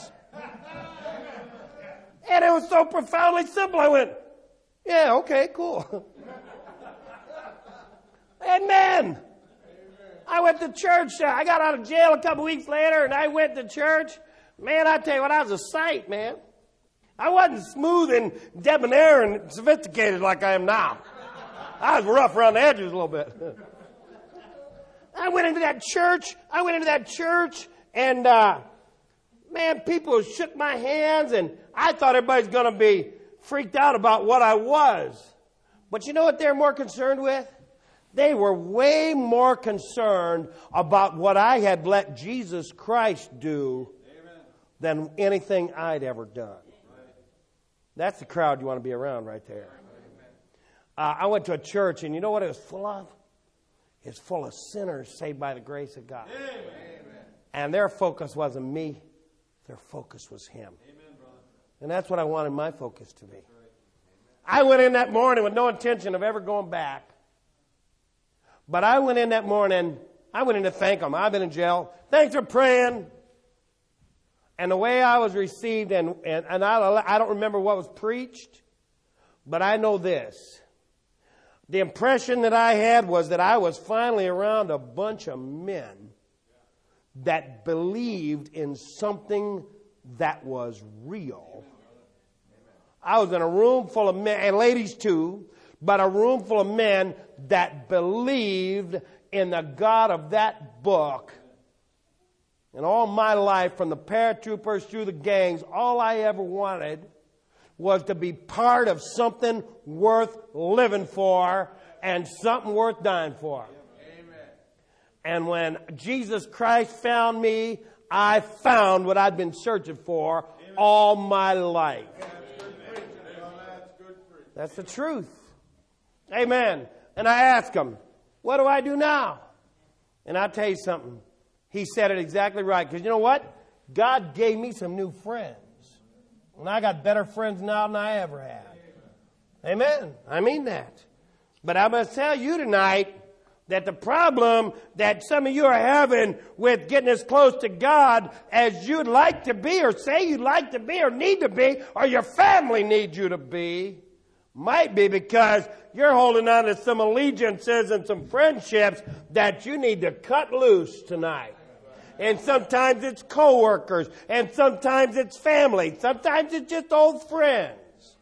S1: And it was so profoundly simple. I went, yeah, okay, cool. Amen. I went to church. I got out of jail a couple weeks later, and I went to church. Man, I tell you what, I was a sight, man. I wasn't smooth and debonair and sophisticated like I am now. I was rough around the edges a little bit. I went into that church, and man, people shook my hands, and I thought everybody's going to be freaked out about what I was. But you know what they're more concerned with? They were way more concerned about what I had let Jesus Christ do than anything I'd ever done. That's the crowd you want to be around right there. I went to a church, and you know what it was full of? It's full of sinners saved by the grace of God. Amen. And their focus wasn't me. Their focus was Him. Amen, and that's what I wanted my focus to be. I went in that morning with no intention of ever going back. But I went in that morning, I went in to thank them. I've been in jail. Thanks for praying. And the way I was received, and I don't remember what was preached, but I know this. The impression that I had was that I was finally around a bunch of men that believed in something that was real. I was in a room full of men, and ladies too, but a room full of men that believed in the God of that book. And all my life, from the paratroopers through the gangs, all I ever wanted was to be part of something worth living for and something worth dying for. Amen. And when Jesus Christ found me, I found what I'd been searching for all my life. That's the truth. Amen. And I asked him, what do I do now? And I'll tell you something. He said it exactly right. Because you know what? God gave me some new friends. And I got better friends now than I ever had. Amen. I mean that. But I must tell you tonight that the problem that some of you are having with getting as close to God as you'd like to be, or say you'd like to be, or need to be, or your family needs you to be, might be because you're holding on to some allegiances and some friendships that you need to cut loose tonight. And sometimes it's coworkers, and sometimes it's family, sometimes it's just old friends.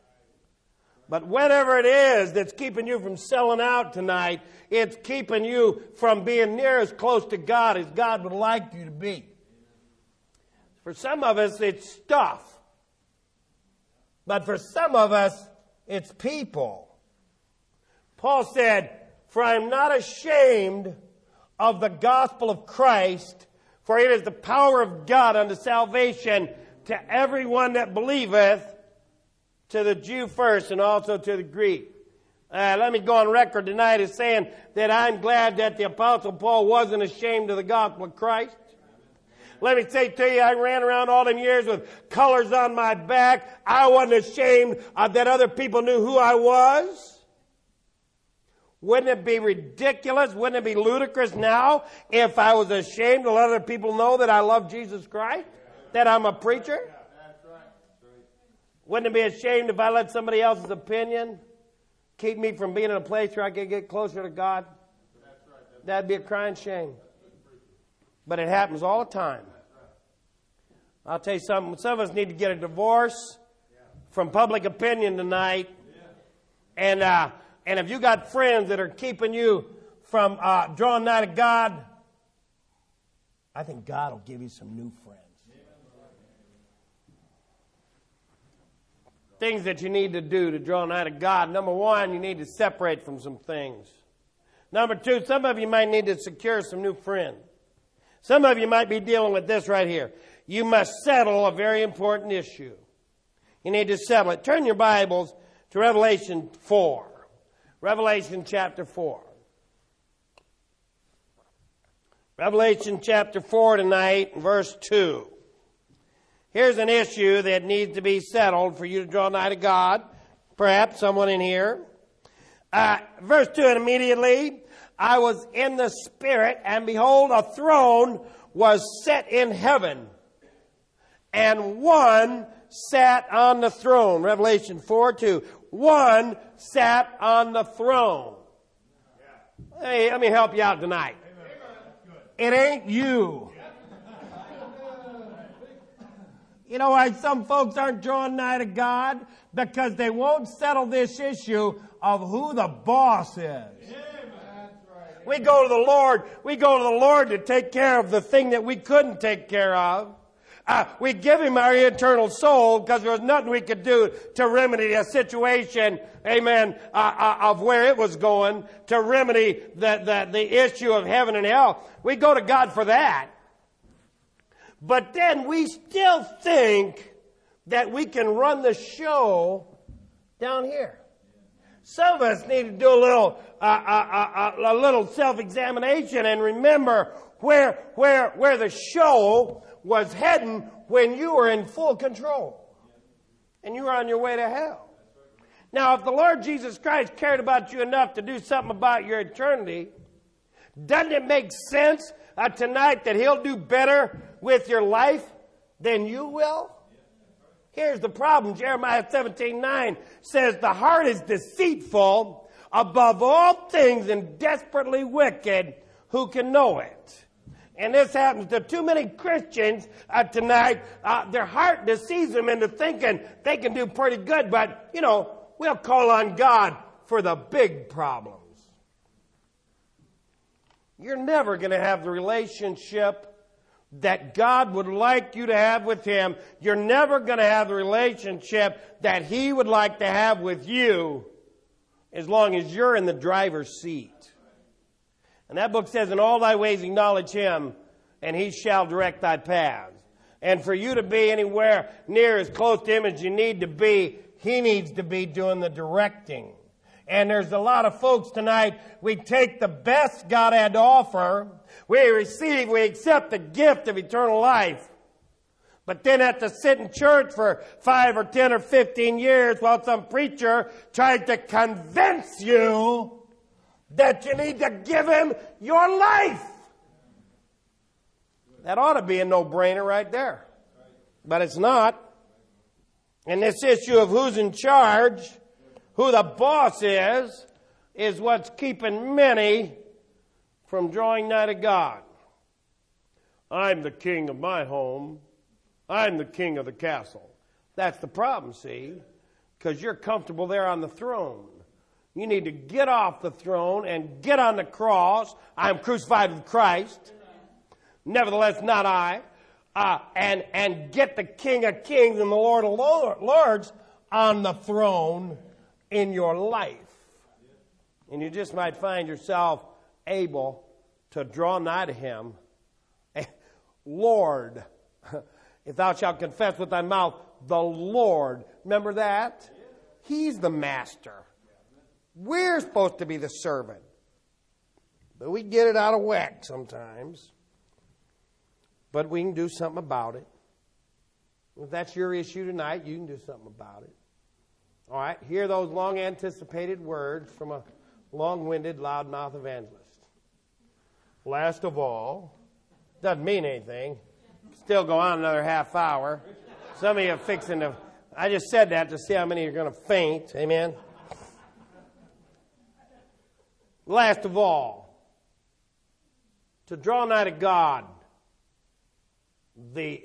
S1: But whatever it is that's keeping you from selling out tonight, it's keeping you from being near as close to God as God would like you to be. For some of us, it's stuff. But for some of us, it's people. Paul said, "For I am not ashamed of the gospel of Christ, for it is the power of God unto salvation to everyone that believeth, to the Jew first and also to the Greek." Let me go on record tonight as saying that I'm glad that the Apostle Paul wasn't ashamed of the gospel of Christ. Let me say to you, I ran around all them years with colors on my back. I wasn't ashamed that other people knew who I was. Wouldn't it be ridiculous? Wouldn't it be ludicrous now if I was ashamed to let other people know that I love Jesus Christ? That I'm a preacher? Wouldn't it be ashamed if I let somebody else's opinion keep me from being in a place where I could get closer to God? That'd be a crying shame. But it happens all the time. I'll tell you something. Some of us need to get a divorce from public opinion tonight. And if you got friends that are keeping you from drawing nigh to God, I think God will give you some new friends. Things that you need to do to draw nigh to God. Number one, you need to separate from some things. Number two, some of you might need to secure some new friends. Some of you might be dealing with this right here. You must settle a very important issue. You need to settle it. Turn your Bibles to Revelation 4. Revelation chapter 4. Revelation chapter 4 tonight, verse 2. Here's an issue that needs to be settled for you to draw nigh to God. Perhaps someone in here. Verse 2, and immediately I was in the Spirit, and behold, a throne was set in heaven, and one sat on the throne. Revelation 4:2. One sat on the throne. Hey, let me help you out tonight. It ain't you. You know why some folks aren't drawing nigh to God? Because they won't settle this issue of who the boss is. We go to the Lord. We go to the Lord to take care of the thing that we couldn't take care of. We give Him our eternal soul because there was nothing we could do to remedy a situation, amen, of where it was going, to remedy the issue of heaven and hell. We go to God for that. But then we still think that we can run the show down here. Some of us need to do a little self-examination and remember where the show was heading when you were in full control and you were on your way to hell. Now, if the Lord Jesus Christ cared about you enough to do something about your eternity, doesn't it make sense tonight that He'll do better with your life than you will? Here's the problem. Jeremiah 17:9 says, the heart is deceitful above all things and desperately wicked. Who can know it? And this happens to too many Christians tonight. Their heart deceives them into thinking they can do pretty good, but, we'll call on God for the big problems. You're never going to have the relationship that God would like you to have with Him. You're never going to have the relationship that He would like to have with you as long as you're in the driver's seat. And that book says, in all thy ways acknowledge Him, and He shall direct thy paths. And for you to be anywhere near as close to Him as you need to be, He needs to be doing the directing. And there's a lot of folks tonight, we take the best God had to offer, we accept the gift of eternal life. But then have to sit in church for 5 or 10 or 15 years while some preacher tried to convince you that you need to give Him your life. That ought to be a no-brainer right there. But it's not. And this issue of who's in charge, who the boss is what's keeping many from drawing nigh to God. I'm the king of my home. I'm the king of the castle. That's the problem, see? Because you're comfortable there on the throne. You need to get off the throne and get on the cross. I am crucified with Christ. Nevertheless, not I. And get the King of Kings and the Lord of Lords on the throne in your life. And you just might find yourself able to draw nigh to Him. Lord, if thou shalt confess with thy mouth, the Lord. Remember that? He's the master. We're supposed to be the servant. But we get it out of whack sometimes. But we can do something about it. If that's your issue tonight, you can do something about it. All right, hear those long-anticipated words from a long-winded, loudmouth evangelist. Last of all, doesn't mean anything. Still go on another half hour. Some of you are fixing to... I just said that to see how many are going to faint. Amen? Last of all, to draw nigh to God, the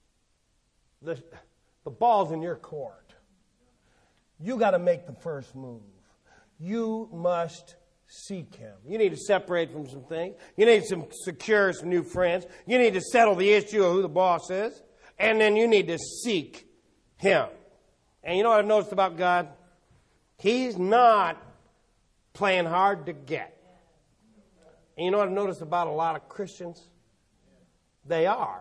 S1: ball's in your court. You got to make the first move. You must seek Him. You need to separate from some things. You need to secure some new friends. You need to settle the issue of who the boss is. And then you need to seek Him. And you know what I've noticed about God? He's not playing hard to get. And you know what I've noticed about a lot of Christians? They are.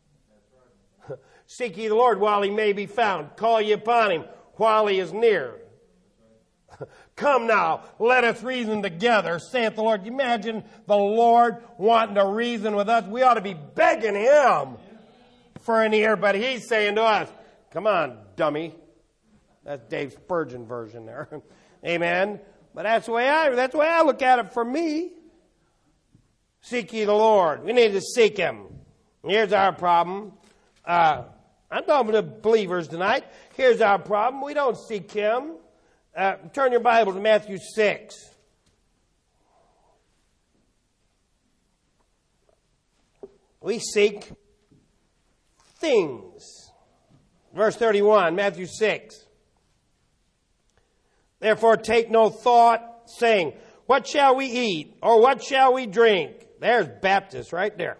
S1: Seek ye the Lord while he may be found. Call ye upon him while he is near. Come now, let us reason together, saith the Lord. You imagine the Lord wanting to reason with us? We ought to be begging him for an ear, but he's saying to us, come on, dummy. That's Dave Spurgeon version there. Amen. But that's the way I look at it for me. Seek ye the Lord. We need to seek him. Here's our problem. I'm talking to believers tonight. Here's our problem. We don't seek him. Turn your Bible to Matthew 6. We seek things. Verse 31, Matthew 6. Therefore take no thought, saying, what shall we eat? Or what shall we drink? There's Baptist right there.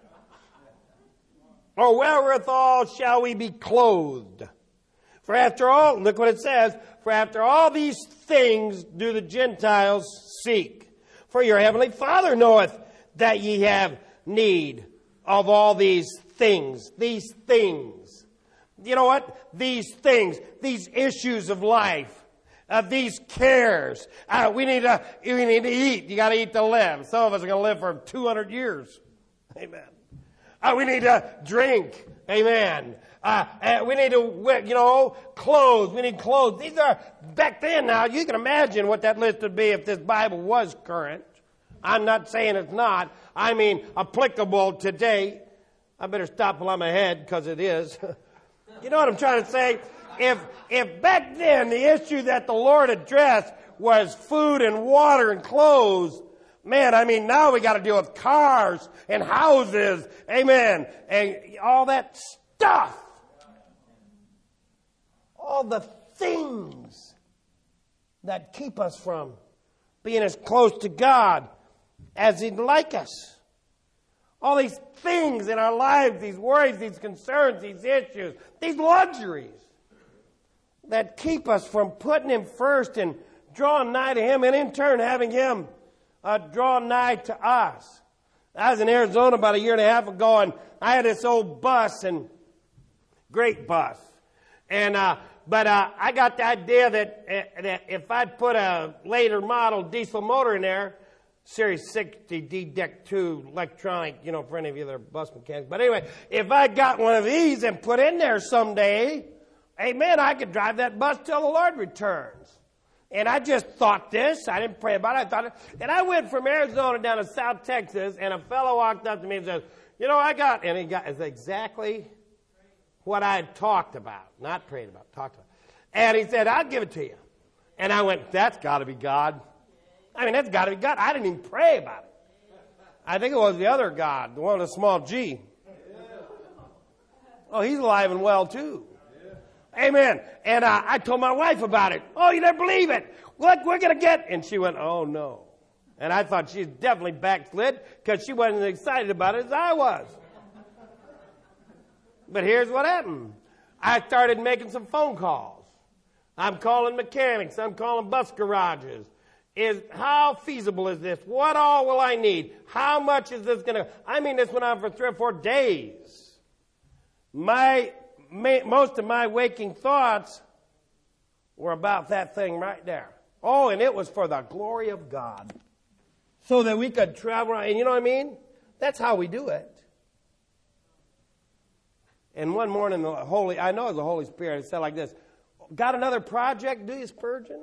S1: Or wherewithal shall we be clothed? For after all, look what it says, for after all these things do the Gentiles seek. For your heavenly Father knoweth that ye have need of all these things. These things. You know what? These things. These issues of life. These cares. We need to eat. You got to eat to live. Some of us are going to live for 200 years. Amen. We need to drink. Amen. We need to, clothes. We need clothes. These are, back then now, you can imagine what that list would be if this Bible was current. I'm not saying it's not. I mean, applicable today. I better stop while I'm ahead because it is. You know what I'm trying to say? If back then the issue that the Lord addressed was food and water and clothes, man, I mean, now we got to deal with cars and houses, amen, and all that stuff. All the things that keep us from being as close to God as he'd like us. All these things in our lives, these worries, these concerns, these issues, these luxuries that keep us from putting him first and drawing nigh to him, and in turn having him draw nigh to us. I was in Arizona about 1.5 years ago, and I had this old bus, and great bus. And but I got the idea that if I'd put a later model diesel motor in there, Series 60 D-Deck 2 electronic, for any of you that are bus mechanics. But anyway, if I got one of these and put in there someday, amen, I could drive that bus till the Lord returns. And I just thought this. I didn't pray about it. I thought it. And I went from Arizona down to South Texas, and a fellow walked up to me and said, and he got exactly what I had talked about. Not prayed about, talked about. And he said, I'll give it to you. And I went, that's got to be God. I mean, that's got to be God. I didn't even pray about it. I think it was the other God, the one with a small G. Oh, he's alive and well, too. Amen. And I told my wife about it. Oh, you never believe it. Look, we're going to get... And she went, oh, no. And I thought she's definitely backslid because she wasn't as excited about it as I was. But here's what happened. I started making some phone calls. I'm calling mechanics. I'm calling bus garages. How feasible is this? What all will I need? How much is this going to... I mean, this went on for 3 or 4 days. Most of my waking thoughts were about that thing right there. Oh, and it was for the glory of God. So that we could travel around. And you know what I mean? That's how we do it. And one morning, I know it was the Holy Spirit, it said like this, got another project, do you, Spurgeon?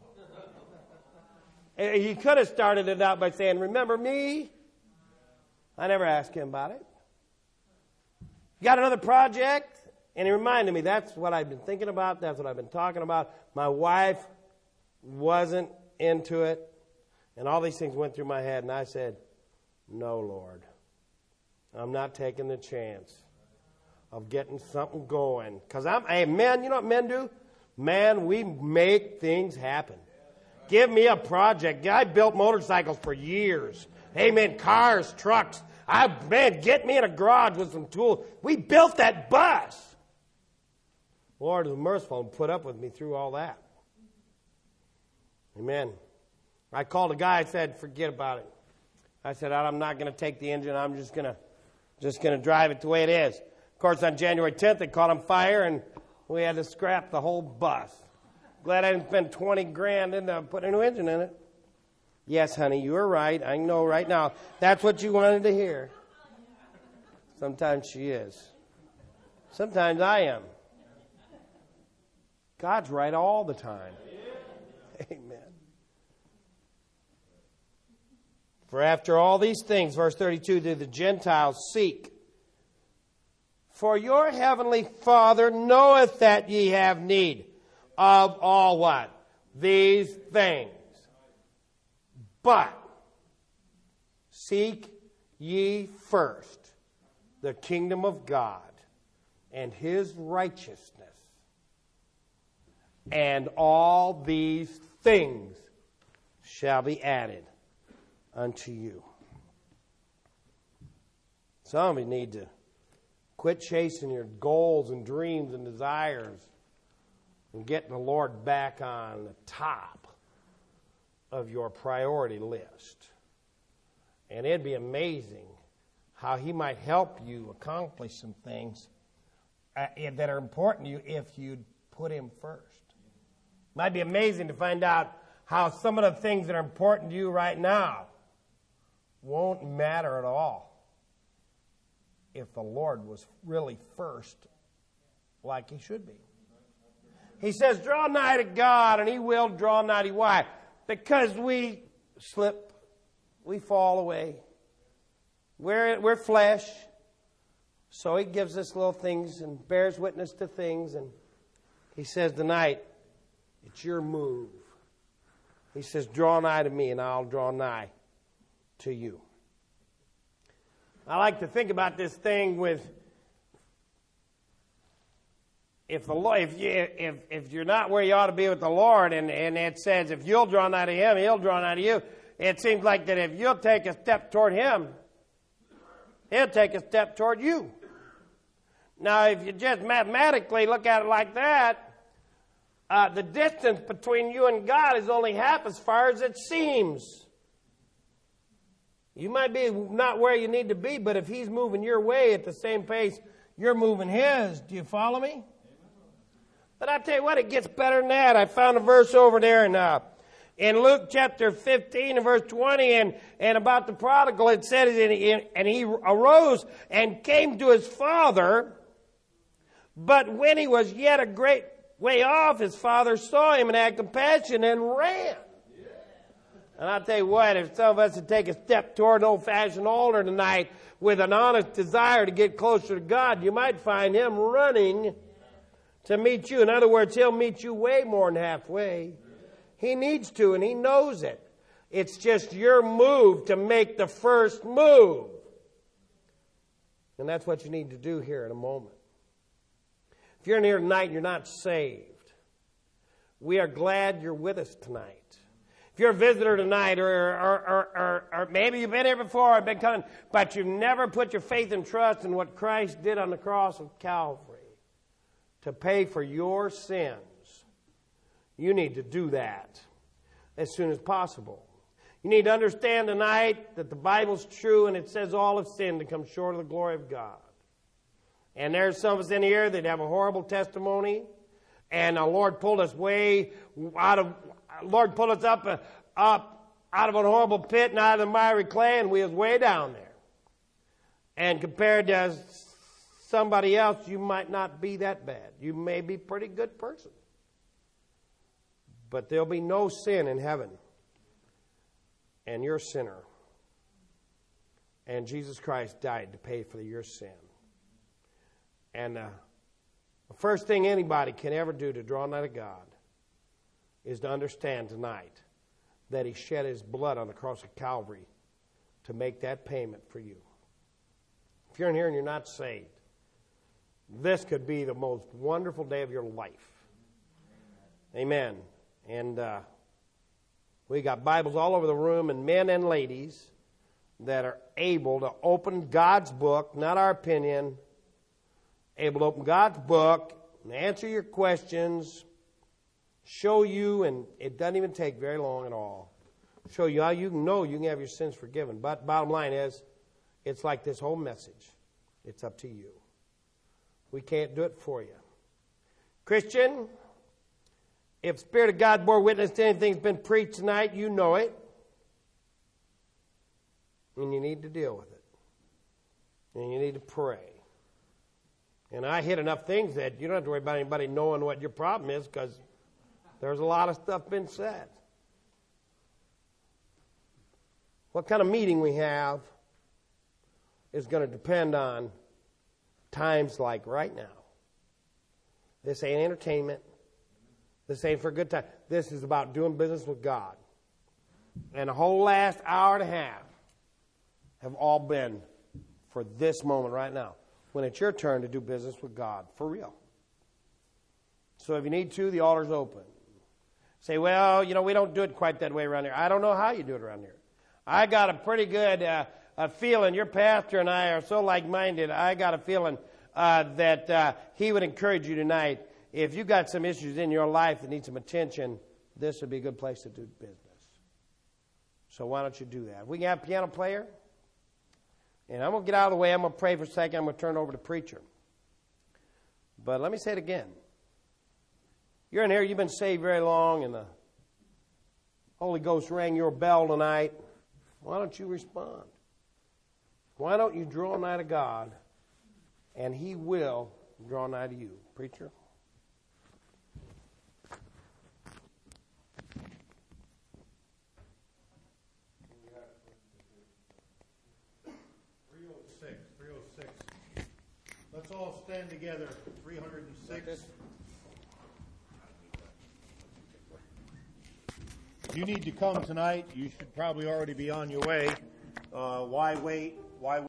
S1: He could have started it out by saying, remember me? I never asked him about it. Got another project? And he reminded me, that's what I've been thinking about. That's what I've been talking about. My wife wasn't into it. And all these things went through my head. And I said, no, Lord. I'm not taking the chance of getting something going. Because men, you know what men do? Man, we make things happen. Give me a project. I built motorcycles for years. Amen. Cars, trucks. Get me in a garage with some tools. We built that bus. The Lord was merciful and put up with me through all that. Amen. I called a guy, I said, forget about it. I said, I'm not going to take the engine. I'm just going to drive it the way it is. Of course, on January 10th, they caught on fire, and we had to scrap the whole bus. Glad I didn't spend $20,000 into putting a new engine in it. Yes, honey, you were right. I know right now. That's what you wanted to hear. Sometimes she is. Sometimes I am. God's right all the time. Amen. For after all these things, verse 32, do the Gentiles seek? For your heavenly Father knoweth that ye have need of all what? These things. But seek ye first the kingdom of God and his righteousness, and all these things shall be added unto you. Some of you need to quit chasing your goals and dreams and desires and get the Lord back on the top of your priority list. And it'd be amazing how he might help you accomplish some things that are important to you if you'd put him first. Might be amazing to find out how some of the things that are important to you right now won't matter at all if the Lord was really first like he should be. He says, draw nigh to God, and he will draw nigh to you. Why? Because we slip, we fall away. We're flesh. So he gives us little things and bears witness to things. And he says tonight, it's your move. He says, draw nigh to me and I'll draw nigh to you. I like to think about this thing with, if you're not where you ought to be with the Lord, and it says if you'll draw nigh to him, he'll draw nigh to you. It seems like that if you'll take a step toward him, he'll take a step toward you. Now, if you just mathematically look at it like that, the distance between you and God is only half as far as it seems. You might be not where you need to be, but if he's moving your way at the same pace you're moving his, do you follow me? But I tell you what, it gets better than that. I found a verse over there in Luke chapter 15 and verse 20, and about the prodigal, it said, and he arose and came to his father, but when he was yet a great way off, his father saw him and had compassion and ran. And I'll tell you what, if some of us would take a step toward an old-fashioned altar tonight with an honest desire to get closer to God, you might find him running to meet you. In other words, he'll meet you way more than halfway. He needs to, and he knows it. It's just your move to make the first move. And that's what you need to do here in a moment. If you're in here tonight and you're not saved, we are glad you're with us tonight. If you're a visitor tonight, or maybe you've been here before, been coming, but you've never put your faith and trust in what Christ did on the cross of Calvary to pay for your sins, you need to do that as soon as possible. You need to understand tonight that the Bible's true, and it says all have sinned to come short of the glory of God. And there's some of us in here that have a horrible testimony, and the Lord pulled us up out of a horrible pit and out of the miry clay, and we was way down there. And compared to somebody else, you might not be that bad. You may be a pretty good person. But there'll be no sin in heaven. And you're a sinner. And Jesus Christ died to pay for your sin. And the first thing anybody can ever do to draw nigh to God is to understand tonight that he shed his blood on the cross of Calvary to make that payment for you. If you're in here and you're not saved, this could be the most wonderful day of your life. Amen. And we got Bibles all over the room, and men and ladies that are able to open God's book, not our opinion, able to open God's book and answer your questions, show you, and it doesn't even take very long at all, show you how you can know you can have your sins forgiven. But bottom line is, it's like this whole message. It's up to you. We can't do it for you. Christian, if the Spirit of God bore witness to anything that's been preached tonight, you know it. And you need to deal with it. And you need to pray. And I hit enough things that you don't have to worry about anybody knowing what your problem is, because there's a lot of stuff been said. What kind of meeting we have is going to depend on times like right now. This ain't entertainment. This ain't for a good time. This is about doing business with God. And the whole last hour and a half have all been for this moment right now, when it's your turn to do business with God, for real. So if you need to, the altar's open. Say, well, we don't do it quite that way around here. I don't know how you do it around here. I got a pretty good feeling. Your pastor and I are so like-minded. I got a feeling that he would encourage you tonight. If you got some issues in your life that need some attention, this would be a good place to do business. So why don't you do that? We can have a piano player. And I'm going to get out of the way. I'm going to pray for a second. I'm going to turn it over to the preacher. But let me say it again. You're in here. You've been saved very long, and the Holy Ghost rang your bell tonight. Why don't you respond? Why don't you draw nigh to God, and He will draw nigh to you? Preacher?
S2: Let's all stand together. 306. You need to come tonight. You should probably already be on your way. Why wait? Why